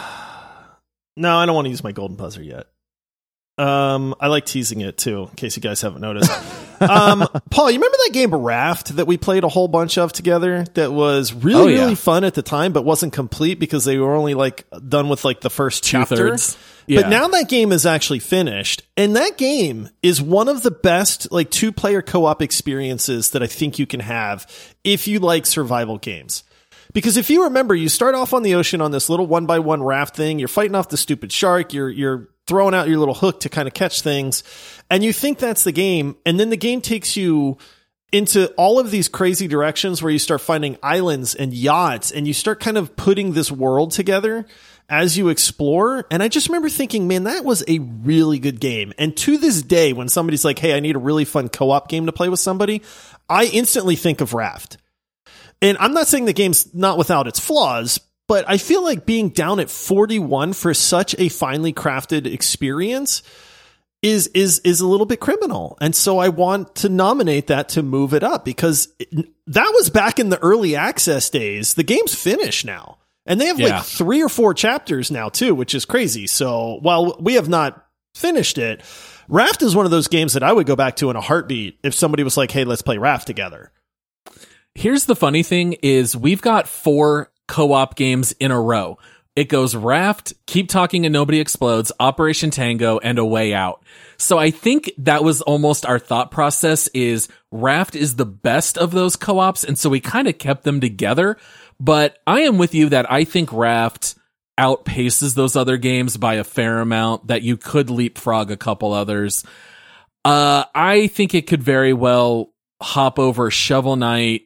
I don't want to use my golden buzzer yet. Um, I like teasing it too, in case you guys haven't noticed. um, Paul, you remember that game Raft that we played a whole bunch of together? That was really, Oh, yeah. really fun at the time, but wasn't complete because they were only like done with like the first chapter. Two-thirds. Yeah. But now that game is actually finished, and that game is one of the best like two player co-op experiences that I think you can have if you like survival games. Because if you remember, you start off on the ocean on this little one by one raft thing. You're fighting off the stupid shark. You're you're throwing out your little hook to kind of catch things, and you think that's the game. And then the game takes you into all of these crazy directions where you start finding islands and yachts, and you start kind of putting this world together as you explore. And I just remember thinking, man, that was a really good game. And to this day, when somebody's like, hey, I need a really fun co-op game to play with somebody, I instantly think of Raft. And I'm not saying the game's not without its flaws, but I feel like being down at forty-one for such a finely crafted experience is is is a little bit criminal. And so I want to nominate that to move it up, because it, that was back in the early access days. The game's finished now. And they have Yeah. like three or four chapters now too, which is crazy. So while we have not finished it. Raft is one of those games that I would go back to in a heartbeat if somebody was like, hey, let's play Raft together. Here's the funny thing is we've got four co-op games in a row. It goes Raft, Keep Talking and Nobody Explodes, Operation Tango, and A Way Out. So I think that was almost our thought process is Raft is the best of those co-ops, and so we kind of kept them together. But I am with you that I think Raft outpaces those other games by a fair amount, that you could leapfrog a couple others. Uh, I think it could very well hop over Shovel Knight,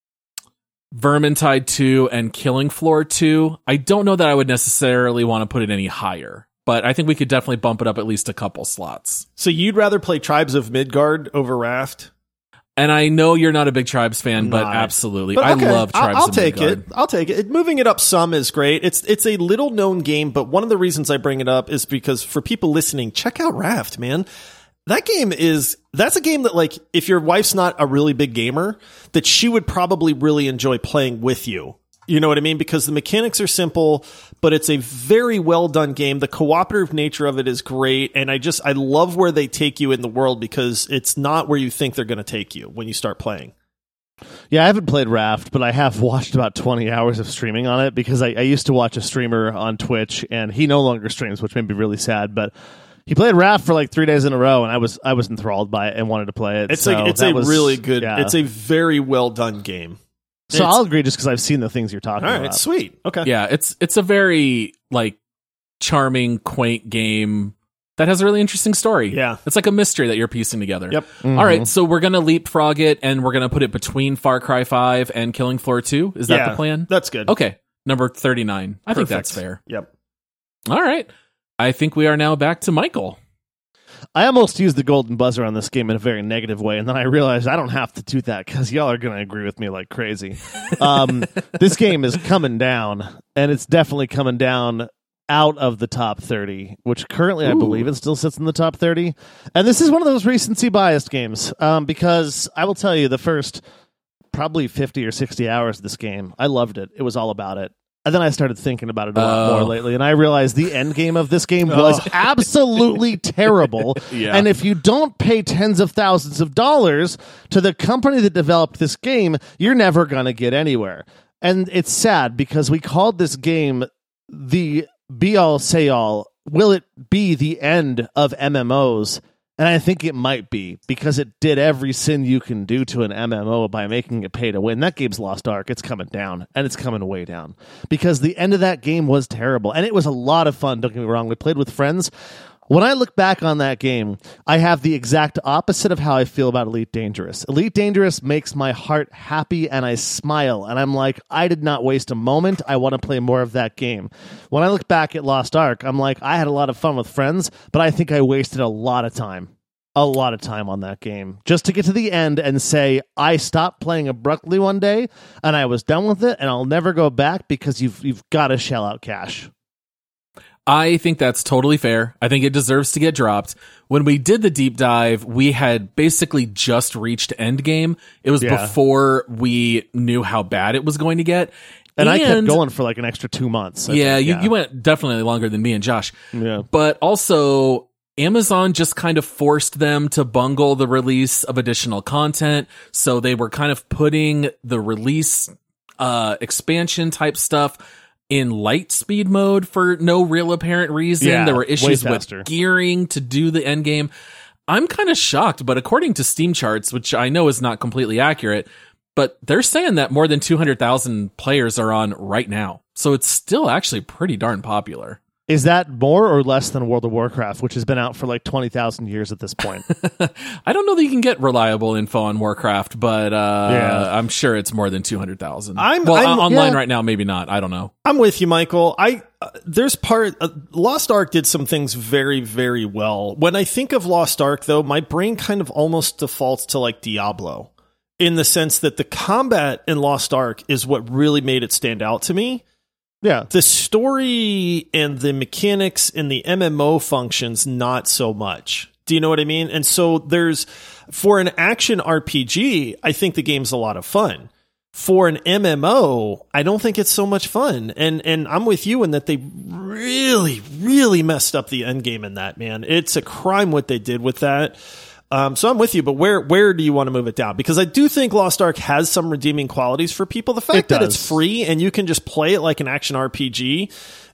Vermintide two, and Killing Floor two. I don't know that I would necessarily want to put it any higher, but I think we could definitely bump it up at least a couple slots. So you'd rather play Tribes of Midgard over Raft? And I know you're not a big Tribes fan, but Not. absolutely. But okay, I love Tribes I'll of take Midgard. it. I'll take it. Moving it up some is great. It's it's a little known game, but one of the reasons I bring it up is because for people listening, check out Raft, man. That game is, that's a game that, like, if your wife's not a really big gamer, that she would probably really enjoy playing with you. You know what I mean? Because the mechanics are simple, but it's a very well done game. The cooperative nature of it is great. And I just, I love where they take you in the world because it's not where you think they're going to take you when you start playing. Yeah, I haven't played Raft, but I have watched about twenty hours of streaming on it because I, I used to watch a streamer on Twitch and he no longer streams, which made me really sad. But he played Raft for like three days in a row, and I was I was enthralled by it and wanted to play it. It's so like it's that a was, really good. yeah. It's a very well done game. So It's- I'll agree just because I've seen the things you're talking All right, about. sweet. Okay. Yeah, it's it's a very like charming, quaint game that has a really interesting story. Yeah. It's like a mystery that you're piecing together. Yep. Mm-hmm. All right, so we're going to leapfrog it and we're going to put it between Far Cry five and Killing Floor two. Is that Yeah, the plan? That's good. Okay. Number thirty-nine. I think Perfect. that's fair. Yep. All right. I think we are now back to Michael. I almost used the golden buzzer on this game in a very negative way, and then I realized I don't have to do that because y'all are going to agree with me like crazy. Um, this game is coming down, and it's definitely coming down out of the top thirty, which currently I believe it still sits in the top thirty. And this is one of those recency biased games um, because I will tell you the first probably fifty or sixty hours of this game, I loved it. It was all about it. And then I started thinking about it a lot Oh. more lately, and I realized the end game of this game was absolutely terrible. Yeah. And if you don't pay tens of thousands of dollars to the company that developed this game, you're never going to get anywhere. And it's sad because we called this game the be-all, say-all. Will it be the end of M M Os? And I think it might be, because it did every sin you can do to an M M O by making it pay to win. That game's Lost Ark. It's coming down, and it's coming way down. Because the end of that game was terrible, and it was a lot of fun, don't get me wrong. We played with friends. When I look back on that game, I have the exact opposite of how I feel about Elite Dangerous. Elite Dangerous makes my heart happy, and I smile, and I'm like, I did not waste a moment. I want to play more of that game. When I look back at Lost Ark, I'm like, I had a lot of fun with friends, but I think I wasted a lot of time. A lot of time on that game just to get to the end and say, I stopped playing abruptly one day, and I was done with it, and I'll never go back because you've you've got to shell out cash. I think that's totally fair. I think it deserves to get dropped. When we did the deep dive, we had basically just reached endgame. It was Yeah. before we knew how bad it was going to get. And, I kept going for like an extra two months. I Yeah, think, you, you went definitely longer than me and Josh. Yeah. But also, Amazon just kind of forced them to bungle the release of additional content. So they were kind of putting the release uh, expansion type stuff in light speed mode for no real apparent reason. Yeah, there were way issues with faster. gearing to do the end game. I'm kind of shocked, but according to Steam charts, which I know is not completely accurate, but they're saying that more than two hundred thousand players are on right now. So it's still actually pretty darn popular. Is that more or less than World of Warcraft, which has been out for like twenty thousand years at this point? I don't know that you can get reliable info on Warcraft, but uh, Yeah. I'm sure it's more than two hundred thousand. I'm- well, I'm- o- online yeah. right now, maybe not. I don't know. I'm with you, Michael. I uh, there's part uh, Lost Ark did some things very, very well. When I think of Lost Ark, though, my brain kind of almost defaults to like Diablo, in the sense that the combat in Lost Ark is what really made it stand out to me. Yeah. The story and the mechanics and the M M O functions, not so much. Do you know what I mean? And so there's, for an action R P G, I think the game's a lot of fun. for an M M O, I don't think it's so much fun. And and I'm with you in that they really, really messed up the end game in that, man. It's a crime what they did with that. Um, so I'm with you, but where where do you want to move it down? Because I do think Lost Ark has some redeeming qualities for people. The fact It that does. it's free and you can just play it like an action R P G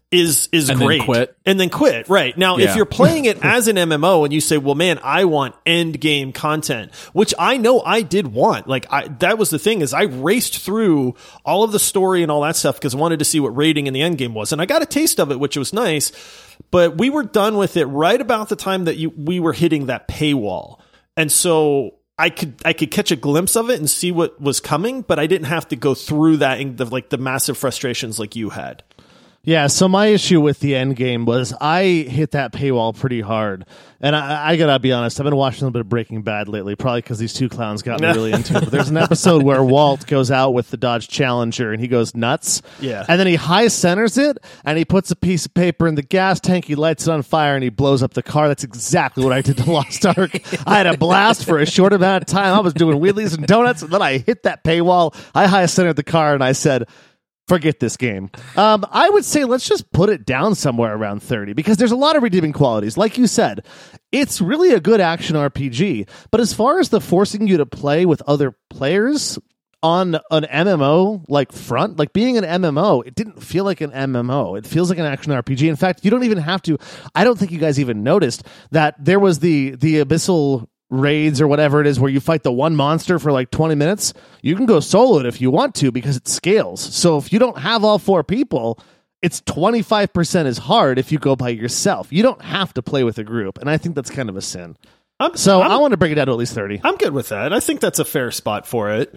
is is And then great. quit. And then quit. Right. Now, Yeah. if you're playing it as an M M O and you say, well, man, I want end game content, which I know I did want. Like, I, that was the thing is I raced through all of the story and all that stuff because I wanted to see what rating in the end game was. And I got a taste of it, which was nice. But we were done with it right about the time that you we were hitting that paywall. And so I could I could catch a glimpse of it and see what was coming, but I didn't have to go through that in the, like the massive frustrations like you had. Yeah, so my issue with the end game was I hit that paywall pretty hard. And I, I gotta be honest, I've been watching a little bit of Breaking Bad lately, probably because these two clowns got me really into it. But there's an episode where Walt goes out with the Dodge Challenger and he goes nuts. Yeah. And then he high centers it and he puts a piece of paper in the gas tank, he lights it on fire, and he blows up the car. That's exactly what I did to Lost Ark. I had a blast for a short amount of time. I was doing wheelies and donuts, and then I hit that paywall. I high centered the car and I said, forget this game. Um, I would say let's just put it down somewhere around thirty because there's a lot of redeeming qualities. Like you said, it's really a good action R P G. But as far as the forcing you to play with other players on an M M O like front, like being an M M O, it didn't feel like an M M O. It feels like an action R P G. In fact, you don't even have to. I don't think you guys even noticed that there was the the abyssal raids or whatever it is where you fight the one monster for like twenty minutes. You can go solo it if you want to because it scales. So if you don't have all four people, it's twenty-five percent as hard if you go by yourself. You don't have to play with a group, and I think that's kind of a sin. I'm, So I'm, I want to bring it down to at least thirty. I'm good with that. I think that's a fair spot for it.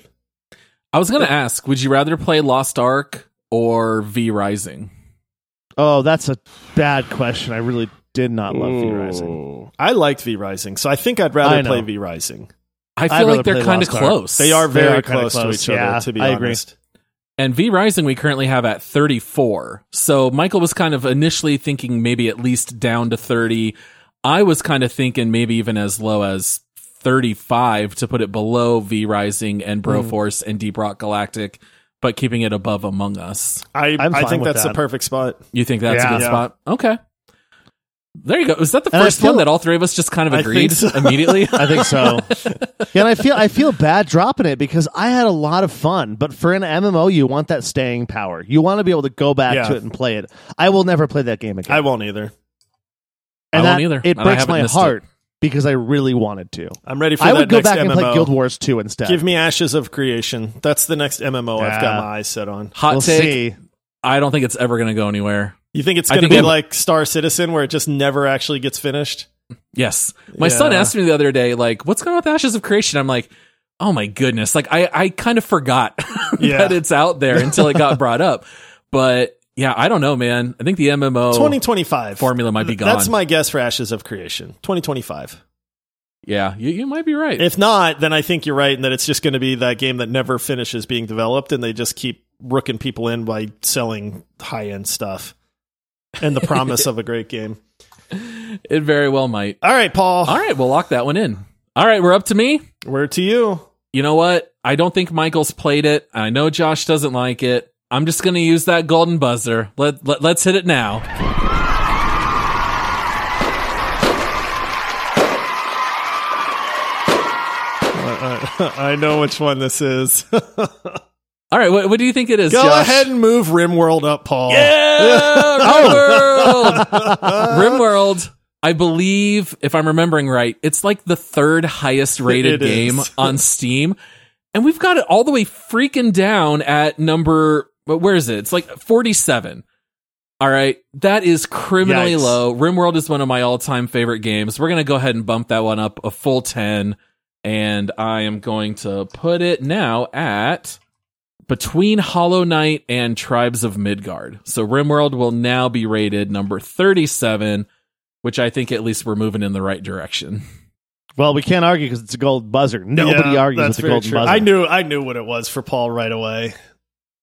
I was going to ask, would you rather play Lost Ark or V Rising? Oh, that's a bad question. I really did not love V Rising. I liked V Rising, so I think I'd I rather know. play V Rising. I I'd feel rather like they're play kind of Lost Ark. close. They are They very are kinda close, to close. each Yeah, other, to be I agree. honest. And V Rising we currently have at thirty-four. So Michael was kind of initially thinking maybe at least down to thirty. I was kind of thinking maybe even as low as thirty-five to put it below V Rising and Broforce mm. and Deep Rock Galactic, but keeping it above Among Us. I, I'm I fine think with that's that. the perfect spot. You think that's Yeah. a good Yeah. spot? Okay. There you go. Was that the And I first feel- one that all three of us just kind of I agreed think so. immediately? I think so. Yeah, and I feel I feel bad dropping it because I had a lot of fun. But for an M M O, you want that staying power. You want to be able to go back Yeah. to it and play it. I will never play that game again. I won't either. and I won't that- either, It and I breaks haven't my missed heart because I really wanted to. I'm ready for I that would go next back M M O. and play Guild Wars two instead. Give me Ashes of Creation. That's the next M M O I've got Yeah. my eyes set on. Hot We'll take. see. I don't think it's ever going to go anywhere. You think it's I going to think be I'm- like Star Citizen where it just never actually gets finished? Yes. My Yeah. son asked me the other day, like, what's going on with Ashes of Creation? I'm like, oh my goodness. Like, I, I kind of forgot Yeah. that it's out there until it got brought up. But yeah, I don't know, man. I think the M M O twenty twenty-five. formula might be gone. That's my guess for Ashes of Creation. twenty twenty-five. Yeah, you, you might be right. If not, then I think you're right in that it's just going to be that game that never finishes being developed and they just keep rooking people in by selling high-end stuff and the promise of a great game. It very well might. All right, Paul. All right, we'll lock that one in. All right, we're up to me. Where to you? You know what? I don't think Michael's played it. I know Josh doesn't like it. I'm just going to use that golden buzzer. Let, let, let's hit it now. I know which one this is. All right, what, what do you think it is, Go Josh? ahead and move RimWorld up, Paul. Yeah! RimWorld! RimWorld, I believe, if I'm remembering right, it's like the third highest rated It game is. on Steam. And we've got it all the way freaking down at number, where is it? It's like forty-seven. All right. That is criminally Yikes. low. RimWorld is one of my all-time favorite games. We're going to go ahead and bump that one up a full ten. And I am going to put it now at between Hollow Knight and Tribes of Midgard. So RimWorld will now be rated number thirty-seven, which I think at least we're moving in the right direction. Well, we can't argue because it's a gold buzzer. Nobody Yeah, argues that's with the very golden true. buzzer. I knew I knew what it was for Paul right away.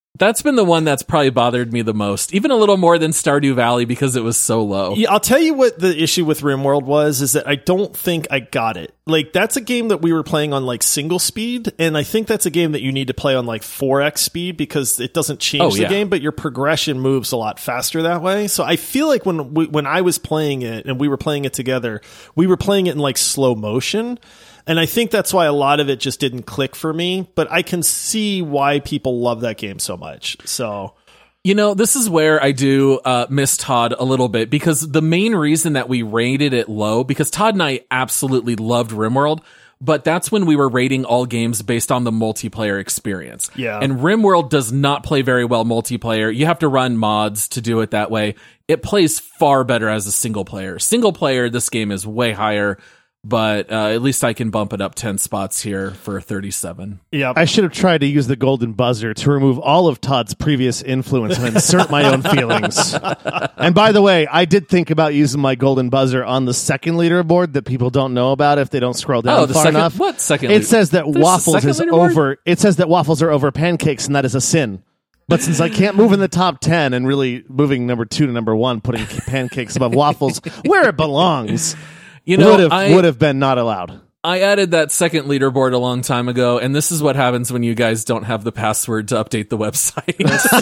That's been the one that's probably bothered me the most, even a little more than Stardew Valley because it was so low. Yeah, I'll tell you what the issue with RimWorld was, is that I don't think I got it. Like, that's a game that we were playing on like single speed, and I think that's a game that you need to play on like four x speed because it doesn't change oh, the yeah. game, but your progression moves a lot faster that way. So I feel like when we, when I was playing it and we were playing it together, we were playing it in like slow motion. And I think that's why a lot of it just didn't click for me, but I can see why people love that game so much. So, you know, this is where I do uh, miss Todd a little bit, because the main reason that we rated it low, because Todd and I absolutely loved RimWorld, but that's when we were rating all games based on the multiplayer experience. Yeah. And RimWorld does not play very well multiplayer. You have to run mods to do it that way. It plays far better as a single player. Single player, this game is way higher. But uh, at least I can bump it up ten spots here for thirty-seven. Yeah, I should have tried to use the golden buzzer to remove all of Todd's previous influence and insert my own feelings. And by the way, I did think about using my golden buzzer on the second leaderboard that people don't know about if they don't scroll down oh, the far second, enough. What second? It says that There's waffles is leaderboard? over. It says that waffles are over pancakes, and that is a sin. But since I can't move in the top ten and really moving number two to number one, putting pancakes above waffles where it belongs. You know, would have I, would have been not allowed. I added that second leaderboard a long time ago, and this is what happens when you guys don't have the password to update the website.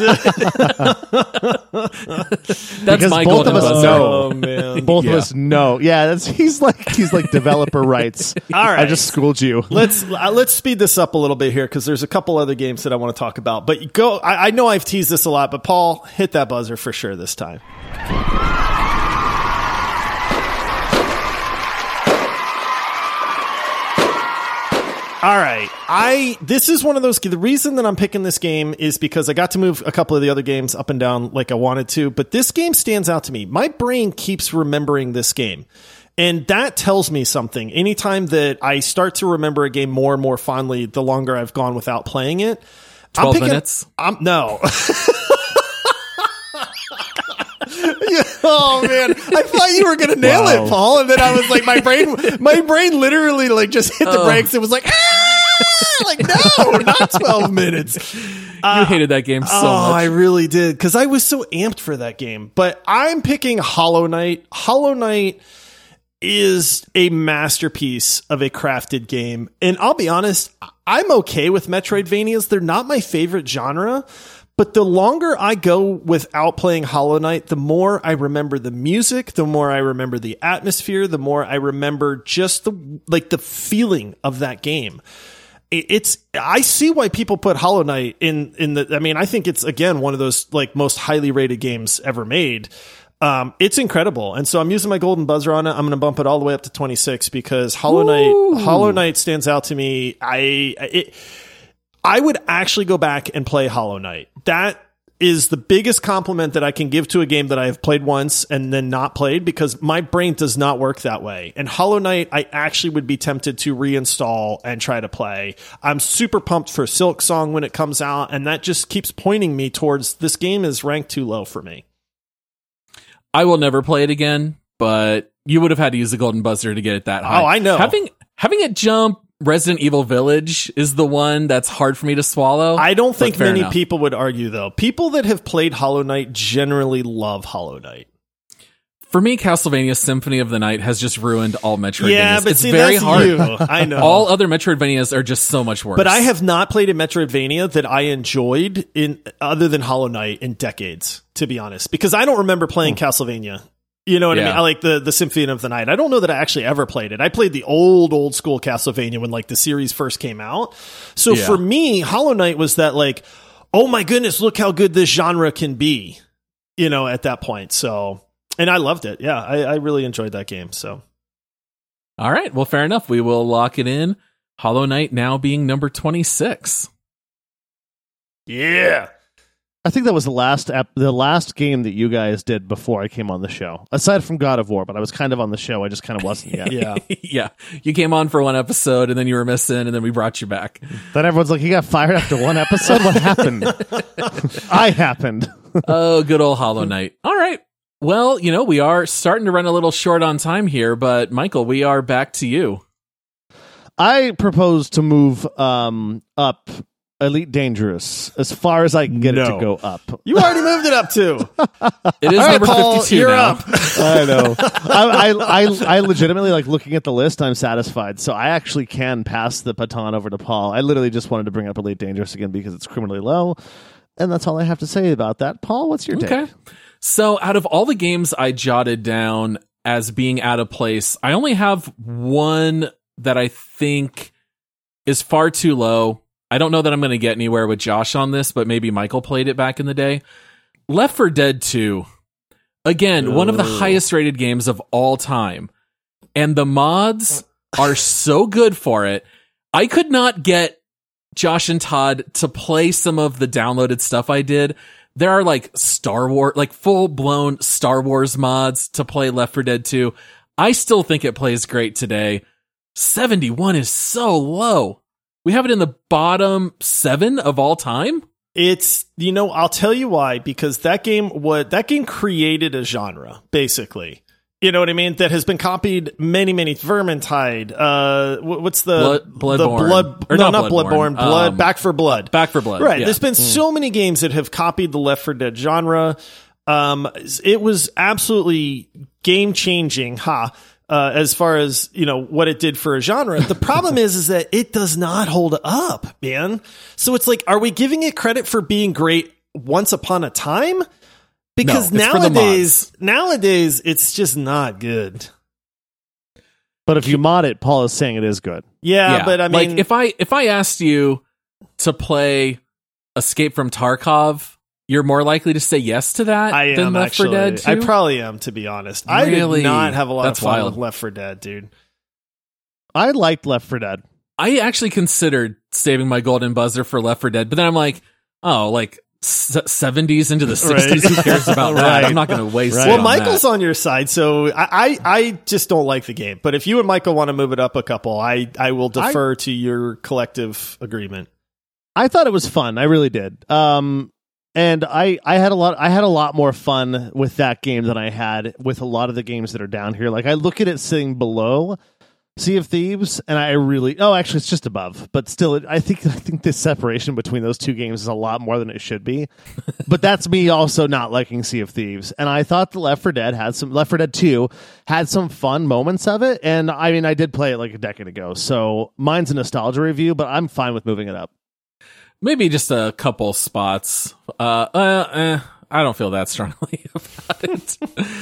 That's because my both golden of us buzzer. know. Oh man, Both Yeah. of us know. Yeah, that's he's like he's like developer rights. All right. I just schooled you. let's uh, let's speed this up a little bit here because there's a couple other games that I want to talk about. But go, I, I know I've teased this a lot, but Paul, hit that buzzer for sure this time. All right. I this is one of those the reason that I'm picking this game is because I got to move a couple of the other games up and down like I wanted to, but this game stands out to me. My brain keeps remembering this game. And that tells me something. Anytime that I start to remember a game more and more fondly, the longer I've gone without playing it. twelve I'm picking, minutes? I'm no. Yeah, oh man, I thought you were gonna nail Wow. it, Paul, and then I was like, my brain, my brain literally like just hit the Oh. brakes. It was like, ah! like no, not twelve minutes. You hated that game so oh, much. I really did because I was so amped for that game. But I'm picking Hollow Knight. Hollow Knight is a masterpiece of a crafted game, and I'll be honest, I'm okay with Metroidvanias. They're not my favorite genre. But the longer I go without playing Hollow Knight, the more I remember the music, the more I remember the atmosphere, the more I remember just the like the feeling of that game. It's I see why people put Hollow Knight in in the I mean, I think it's again one of those like most highly rated games ever made. Um, it's incredible. And so I'm using my golden buzzer on it. I'm going to bump it all the way up to twenty-six because Hollow Knight Hollow Knight stands out to me. I it I would actually go back and play Hollow Knight. That is the biggest compliment that I can give to a game that I have played once and then not played because my brain does not work that way. And Hollow Knight, I actually would be tempted to reinstall and try to play. I'm super pumped for Silk Song when it comes out, and that just keeps pointing me towards this game is ranked too low for me. I will never play it again, but you would have had to use the golden buzzer to get it that high. Oh, I know. Having having it jump Resident Evil Village is the one that's hard for me to swallow. I don't but think fair many enough. people would argue, though. People that have played Hollow Knight generally love Hollow Knight. For me, Castlevania Symphony of the Night has just ruined all Metroidvanias. Yeah, but it's see, very that's hard. you. I know. All other Metroidvanias are just so much worse. But I have not played a Metroidvania that I enjoyed in other than Hollow Knight in decades, to be honest, because I don't remember playing Castlevania. You know what I Yeah. mean? I like the, the Symphony of the Night. I don't know that I actually ever played it. I played the old, old school Castlevania when like the series first came out. So Yeah. for me, Hollow Knight was that like, oh my goodness, look how good this genre can be, you know, at that point. So, and I loved it. Yeah, I, I really enjoyed that game. So, All right, well, fair enough. We will lock it in. Hollow Knight now being number twenty-six. yeah. I think that was the last ep- the last game that you guys did before I came on the show, aside from God of War. But I was kind of on the show. I just kind of wasn't yet. Yeah. Yeah, you came on for one episode and then you were missing, and then we brought you back. Then everyone's like, "He got fired after one episode. What happened?" I happened. Oh, good old Hollow Knight. All right. Well, you know, we are starting to run a little short on time here, but Michael, we are back to you. I propose to move um, up Elite Dangerous, as far as I can get No. it to go up. You already moved it up too. It is All right, number Paul, fifty-two you're now. up. I know. I, I, I, I legitimately, like, looking at the list, I'm satisfied. So I actually can pass the baton over to Paul. I literally just wanted to bring up Elite Dangerous again because it's criminally low. And that's all I have to say about that. Paul, what's your take? Okay. So out of all the games I jotted down as being out of place, I only have one that I think is far too low. I don't know that I'm going to get anywhere with Josh on this, but maybe Michael played it back in the day. Left four Dead two. Again, one of the highest rated games of all time. And the mods are so good for it. I could not get Josh and Todd to play some of the downloaded stuff I did. There are like Star Wars, like full blown Star Wars mods to play Left four Dead two. I still think it plays great today. seventy-one is so low. We have it in the bottom seven of all time. It's, you know, I'll tell you why, because that game, what that game created a genre, basically. You know what I mean? That has been copied many, many. Vermintide. Uh, what's the Blood, the Bloodborne. blood? Or no, not not Bloodborne. Bloodborne. Blood. Um, Back for Blood. Back for Blood. Right. Yeah. There's been mm. so many games that have copied the Left four Dead genre. Um, it was absolutely game changing. Ha. Uh, as far as, you know, what it did for a genre. The problem is, is that it does not hold up, man. So it's like, are we giving it credit for being great once upon a time? Because No, it's for the nowadays, nowadays, it's just not good. But if you mod it, Paul is saying it is good. Yeah, but I mean, like if I if I asked you to play Escape from Tarkov, you're more likely to say yes to that I than am Left four actually. Dead two? I probably am, to be honest. I Really? did not have a lot That's of fun wild. with Left four Dead, dude. I liked Left four Dead. I actually considered saving my golden buzzer for Left four Dead, but then I'm like, oh, like s- seventies into the sixties, Right. who cares about that? Right. I'm not going to waste Right. it Well, on Michael's that. on your side, so I, I, I just don't like the game. But if you and Michael want to move it up a couple, I, I will defer to your collective agreement. I thought it was fun. I really did. Um, and I, I had a lot. I had a lot more fun with that game than I had with a lot of the games that are down here. Like I look at it sitting below Sea of Thieves, and I really. Oh, actually, it's just above. But still, it, I think I think the separation between those two games is a lot more than it should be. But that's me also not liking Sea of Thieves. And I thought the Left four Dead had some. Left four Dead two had some fun moments of it. And I mean, I did play it like a decade ago, so mine's a nostalgia review. But I'm fine with moving it up. Maybe just a couple spots. Uh, uh, eh, I don't feel that strongly about it.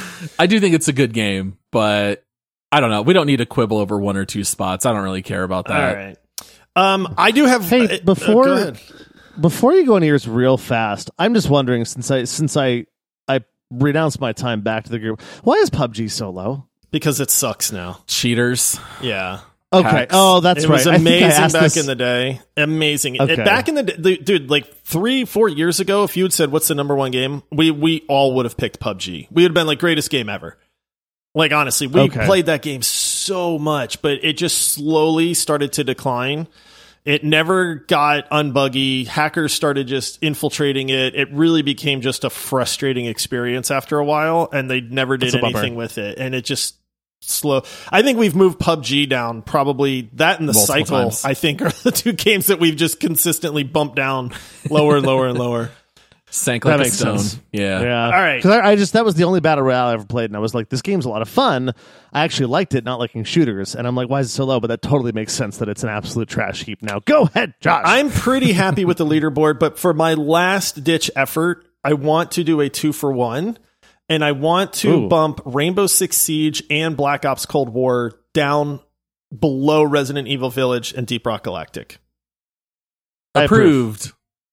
I do think it's a good game, but I don't know. We don't need to quibble over one or two spots. I don't really care about that. All right. Um, I do have. Hey, uh, before uh, go ahead. before you go into yours real fast, I'm just wondering since I since I I renounced my time back to the group, why is P U B G so low? Because it sucks now. Cheaters. Yeah. Okay. Hacks. Oh, that's it right. was I think I amazing asked back this- in the day. Amazing. Okay. It- back in the day, dude, like three, four years ago, if you had said, what's the number one game? We, we all would have picked P U B G. We would have been like, greatest game ever. Like, honestly, we Okay. played that game so much, but it just slowly started to decline. It never got unbuggy. Hackers started just infiltrating it. It really became just a frustrating experience after a while, and they never did That's a bummer. anything with it. And it just slow. I think we've moved P U B G down. Probably that and the Multiple cycle, times. I think, are the two games that we've just consistently bumped down lower and lower and lower. Sank That like a makes stone. sense. Yeah. Yeah. All right. Because I, I just that was the only battle royale I ever played, and I was like, this game's a lot of fun. I actually liked it, not liking shooters, and I'm like, why is it so low? But that totally makes sense that it's an absolute trash heap now. Go ahead, Josh. I'm pretty happy with the leaderboard, but for my last ditch effort, I want to do a two for one, and I want to Ooh. bump Rainbow Six Siege and Black Ops Cold War down below Resident Evil Village and Deep Rock Galactic. I approve. Approved.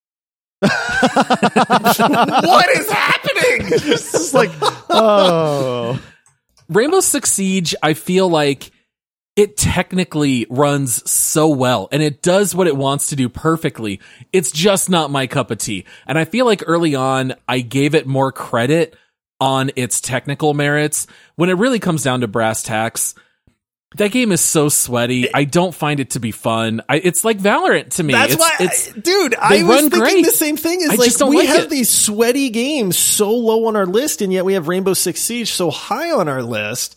What is happening? It's just like, oh. Rainbow Six Siege, I feel like it technically runs so well and it does what it wants to do perfectly. It's just not my cup of tea. And I feel like early on, I gave it more credit on its technical merits. When it really comes down to brass tacks, that game is so sweaty. I don't find it to be fun. I, it's like Valorant to me. That's it's, why, it's, I, dude, I they was run thinking great. the same thing. Is I like just don't we like have it. these sweaty games so low on our list, and yet we have Rainbow Six Siege so high on our list.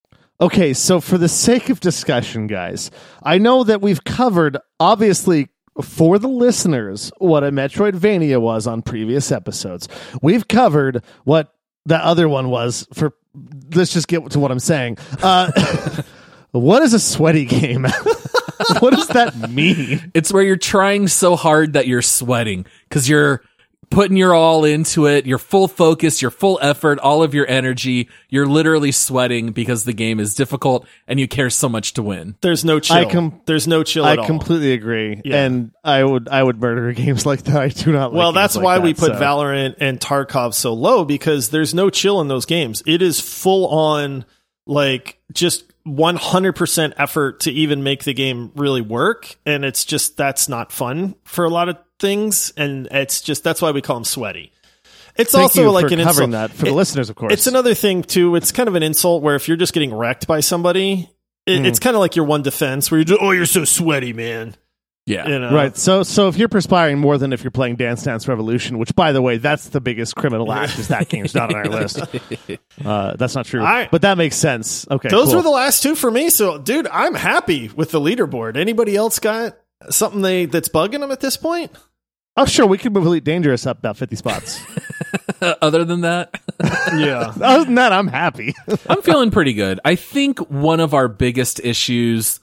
Okay, so for the sake of discussion, guys, I know that we've covered, obviously, for the listeners what a Metroidvania was on previous episodes. We've covered what the other one was for. Let's just get to what I'm saying. Uh, what is a sweaty game? What does that mean? It's where you're trying so hard that you're sweating because you're putting your all into it. Your full focus, your full effort, all of your energy. You're literally sweating because the game is difficult and you care so much to win. There's no chill. I com- There's no chill I at all. completely agree. Yeah. And I would I would murder games like that. I do not like Well, games that's like why that, we put so. Valorant and Tarkov so low, because there's no chill in those games. It is full on, like, just one hundred percent effort to even make the game really work. And it's just, that's not fun for a lot of things. And it's just, that's why we call them sweaty. It's Thank also you like for an covering insult. that for the It- listeners, of course. It's another thing too. It's kind of an insult where if you're just getting wrecked by somebody, it, Mm. it's kind of like your one defense where you're just, oh, you're so sweaty, man. Yeah. You know? Right. So so if you're perspiring more than if you're playing Dance Dance Revolution, which, by the way, that's the biggest criminal act, is that game's not on our list. Uh, that's not true. I- but that makes sense. Okay. Those cool. were the last two for me. So, dude, I'm happy with the leaderboard. Anybody else got something they that's bugging them at this point? Oh, sure. We could move Elite Dangerous up about fifty spots. Other than that, Yeah. Other than that, I'm happy. I'm feeling pretty good. I think one of our biggest issues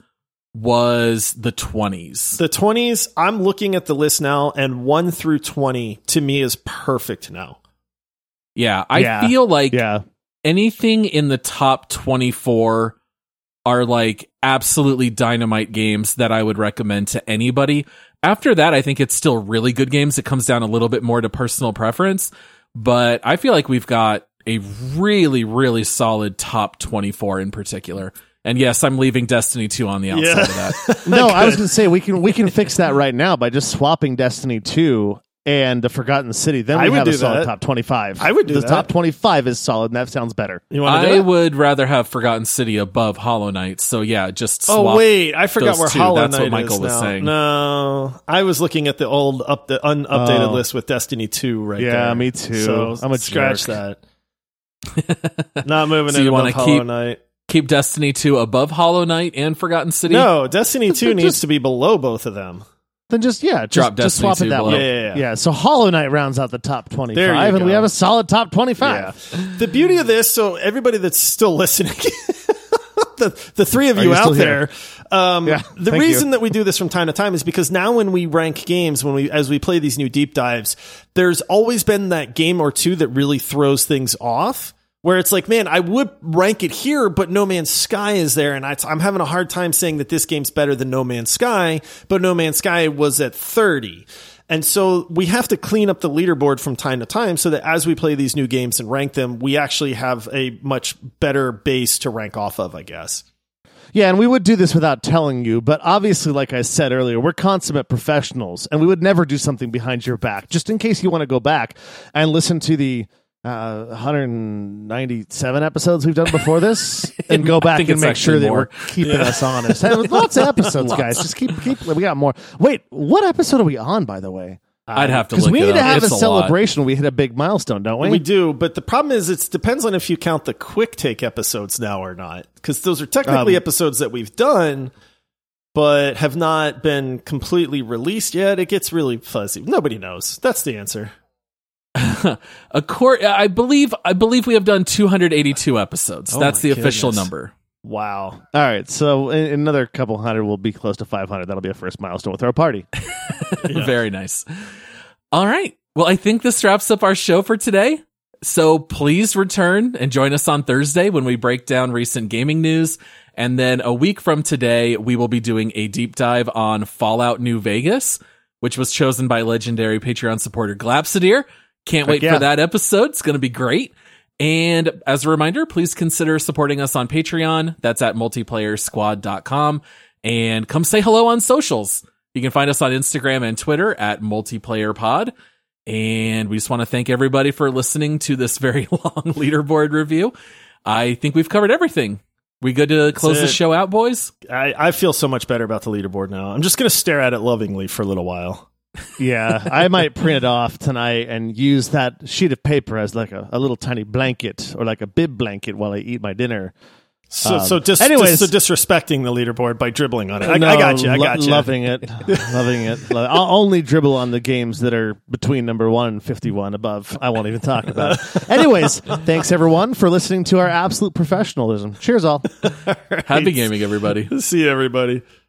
was the twenties. The twenties, I'm looking at the list now, and one through twenty to me is perfect now. Yeah, I Yeah. feel like Yeah. anything in the top twenty-four are like absolutely dynamite games that I would recommend to anybody. After that, I think it's still really good games. It comes down a little bit more to personal preference, but I feel like we've got a really, really solid top twenty-four in particular. And yes, I'm leaving Destiny two on the outside Yeah. of that. No, I was going to say we can we can fix that right now by just swapping Destiny two and the Forgotten City. Then we I would have a do solid that. top twenty-five. I would do the that. top twenty-five is solid, and that sounds better. You want to do I it? would rather have Forgotten City above Hollow Knight. So yeah, just swap. Oh wait, I forgot those where two. Hollow That's Knight what Michael is was now. saying. No, I was looking at the old up the unupdated Oh. list with Destiny two right Yeah, there. me too. So I'm a scratch jerk. that. Not moving So it you above wanna Hollow keep- Knight. Keep Destiny two above Hollow Knight and Forgotten City. No, Destiny two Just- needs to be below both of them. Then just yeah, just, Drop just Destiny swap it two that below. way. Yeah, yeah, yeah. So Hollow Knight rounds out the top twenty-five, There you and we go. have a solid top twenty-five. Yeah. The beauty of this, so everybody that's still listening, the the three of Are you, you out still there, um, Yeah, the thank reason you. that we do this from time to time is because now when we rank games, when we as we play these new deep dives, there's always been that game or two that really throws things off. Where it's like, man, I would rank it here, but No Man's Sky is there, and I, I'm having a hard time saying that this game's better than No Man's Sky, but No Man's Sky was at thirty. And so we have to clean up the leaderboard from time to time so that as we play these new games and rank them, we actually have a much better base to rank off of, I guess. Yeah, and we would do this without telling you, but obviously, like I said earlier, we're consummate professionals, and we would never do something behind your back. Just in case you want to go back and listen to the uh, one hundred ninety-seven episodes we've done before this, and go back think and it's make sure actually that more. we're keeping us honest. Hey, lots of episodes, guys. Just keep keep. We got more. Wait, what episode are we on, by the way? I'd have to Because look we it need to up. have It's a lot. celebration when we hit a big milestone, don't we? We do, but the problem is it depends on if you count the quick take episodes now or not, because those are technically Um, episodes that we've done, but have not been completely released yet. It gets really fuzzy. Nobody knows. That's the answer. A court, I believe. I believe we have done two hundred eighty-two episodes. Oh That's the my official goodness. number. Wow. All right, so in, in another couple hundred, we'll be close to five hundred. That'll be a first milestone with our party. Very nice. All right. Well, I think this wraps up our show for today. So please return and join us on Thursday when we break down recent gaming news. And then a week from today, we will be doing a deep dive on Fallout New Vegas, which was chosen by legendary Patreon supporter Glapsidir. Can't wait yeah. for that episode. It's going to be great. And as a reminder, please consider supporting us on Patreon. That's at multiplayer squad dot com. And come say hello on socials. You can find us on Instagram and Twitter at multiplayerpod. And we just want to thank everybody for listening to this very long leaderboard review. I think we've covered everything. We good to close the it. show out, boys? I, I feel so much better about the leaderboard now. I'm just going to stare at it lovingly for a little while. Yeah, I might print it off tonight and use that sheet of paper as like a, a little tiny blanket or like a bib blanket while I eat my dinner. So, Um, so, dis- anyways. dis- so disrespecting the leaderboard by dribbling on it. I, No, I got you. I got lo- you. Loving it. Loving it. I'll only dribble on the games that are between number one and fifty-one above. I won't even talk about it. Anyways, thanks everyone for listening to our absolute professionalism. Cheers all. Happy gaming, everybody. See you, everybody.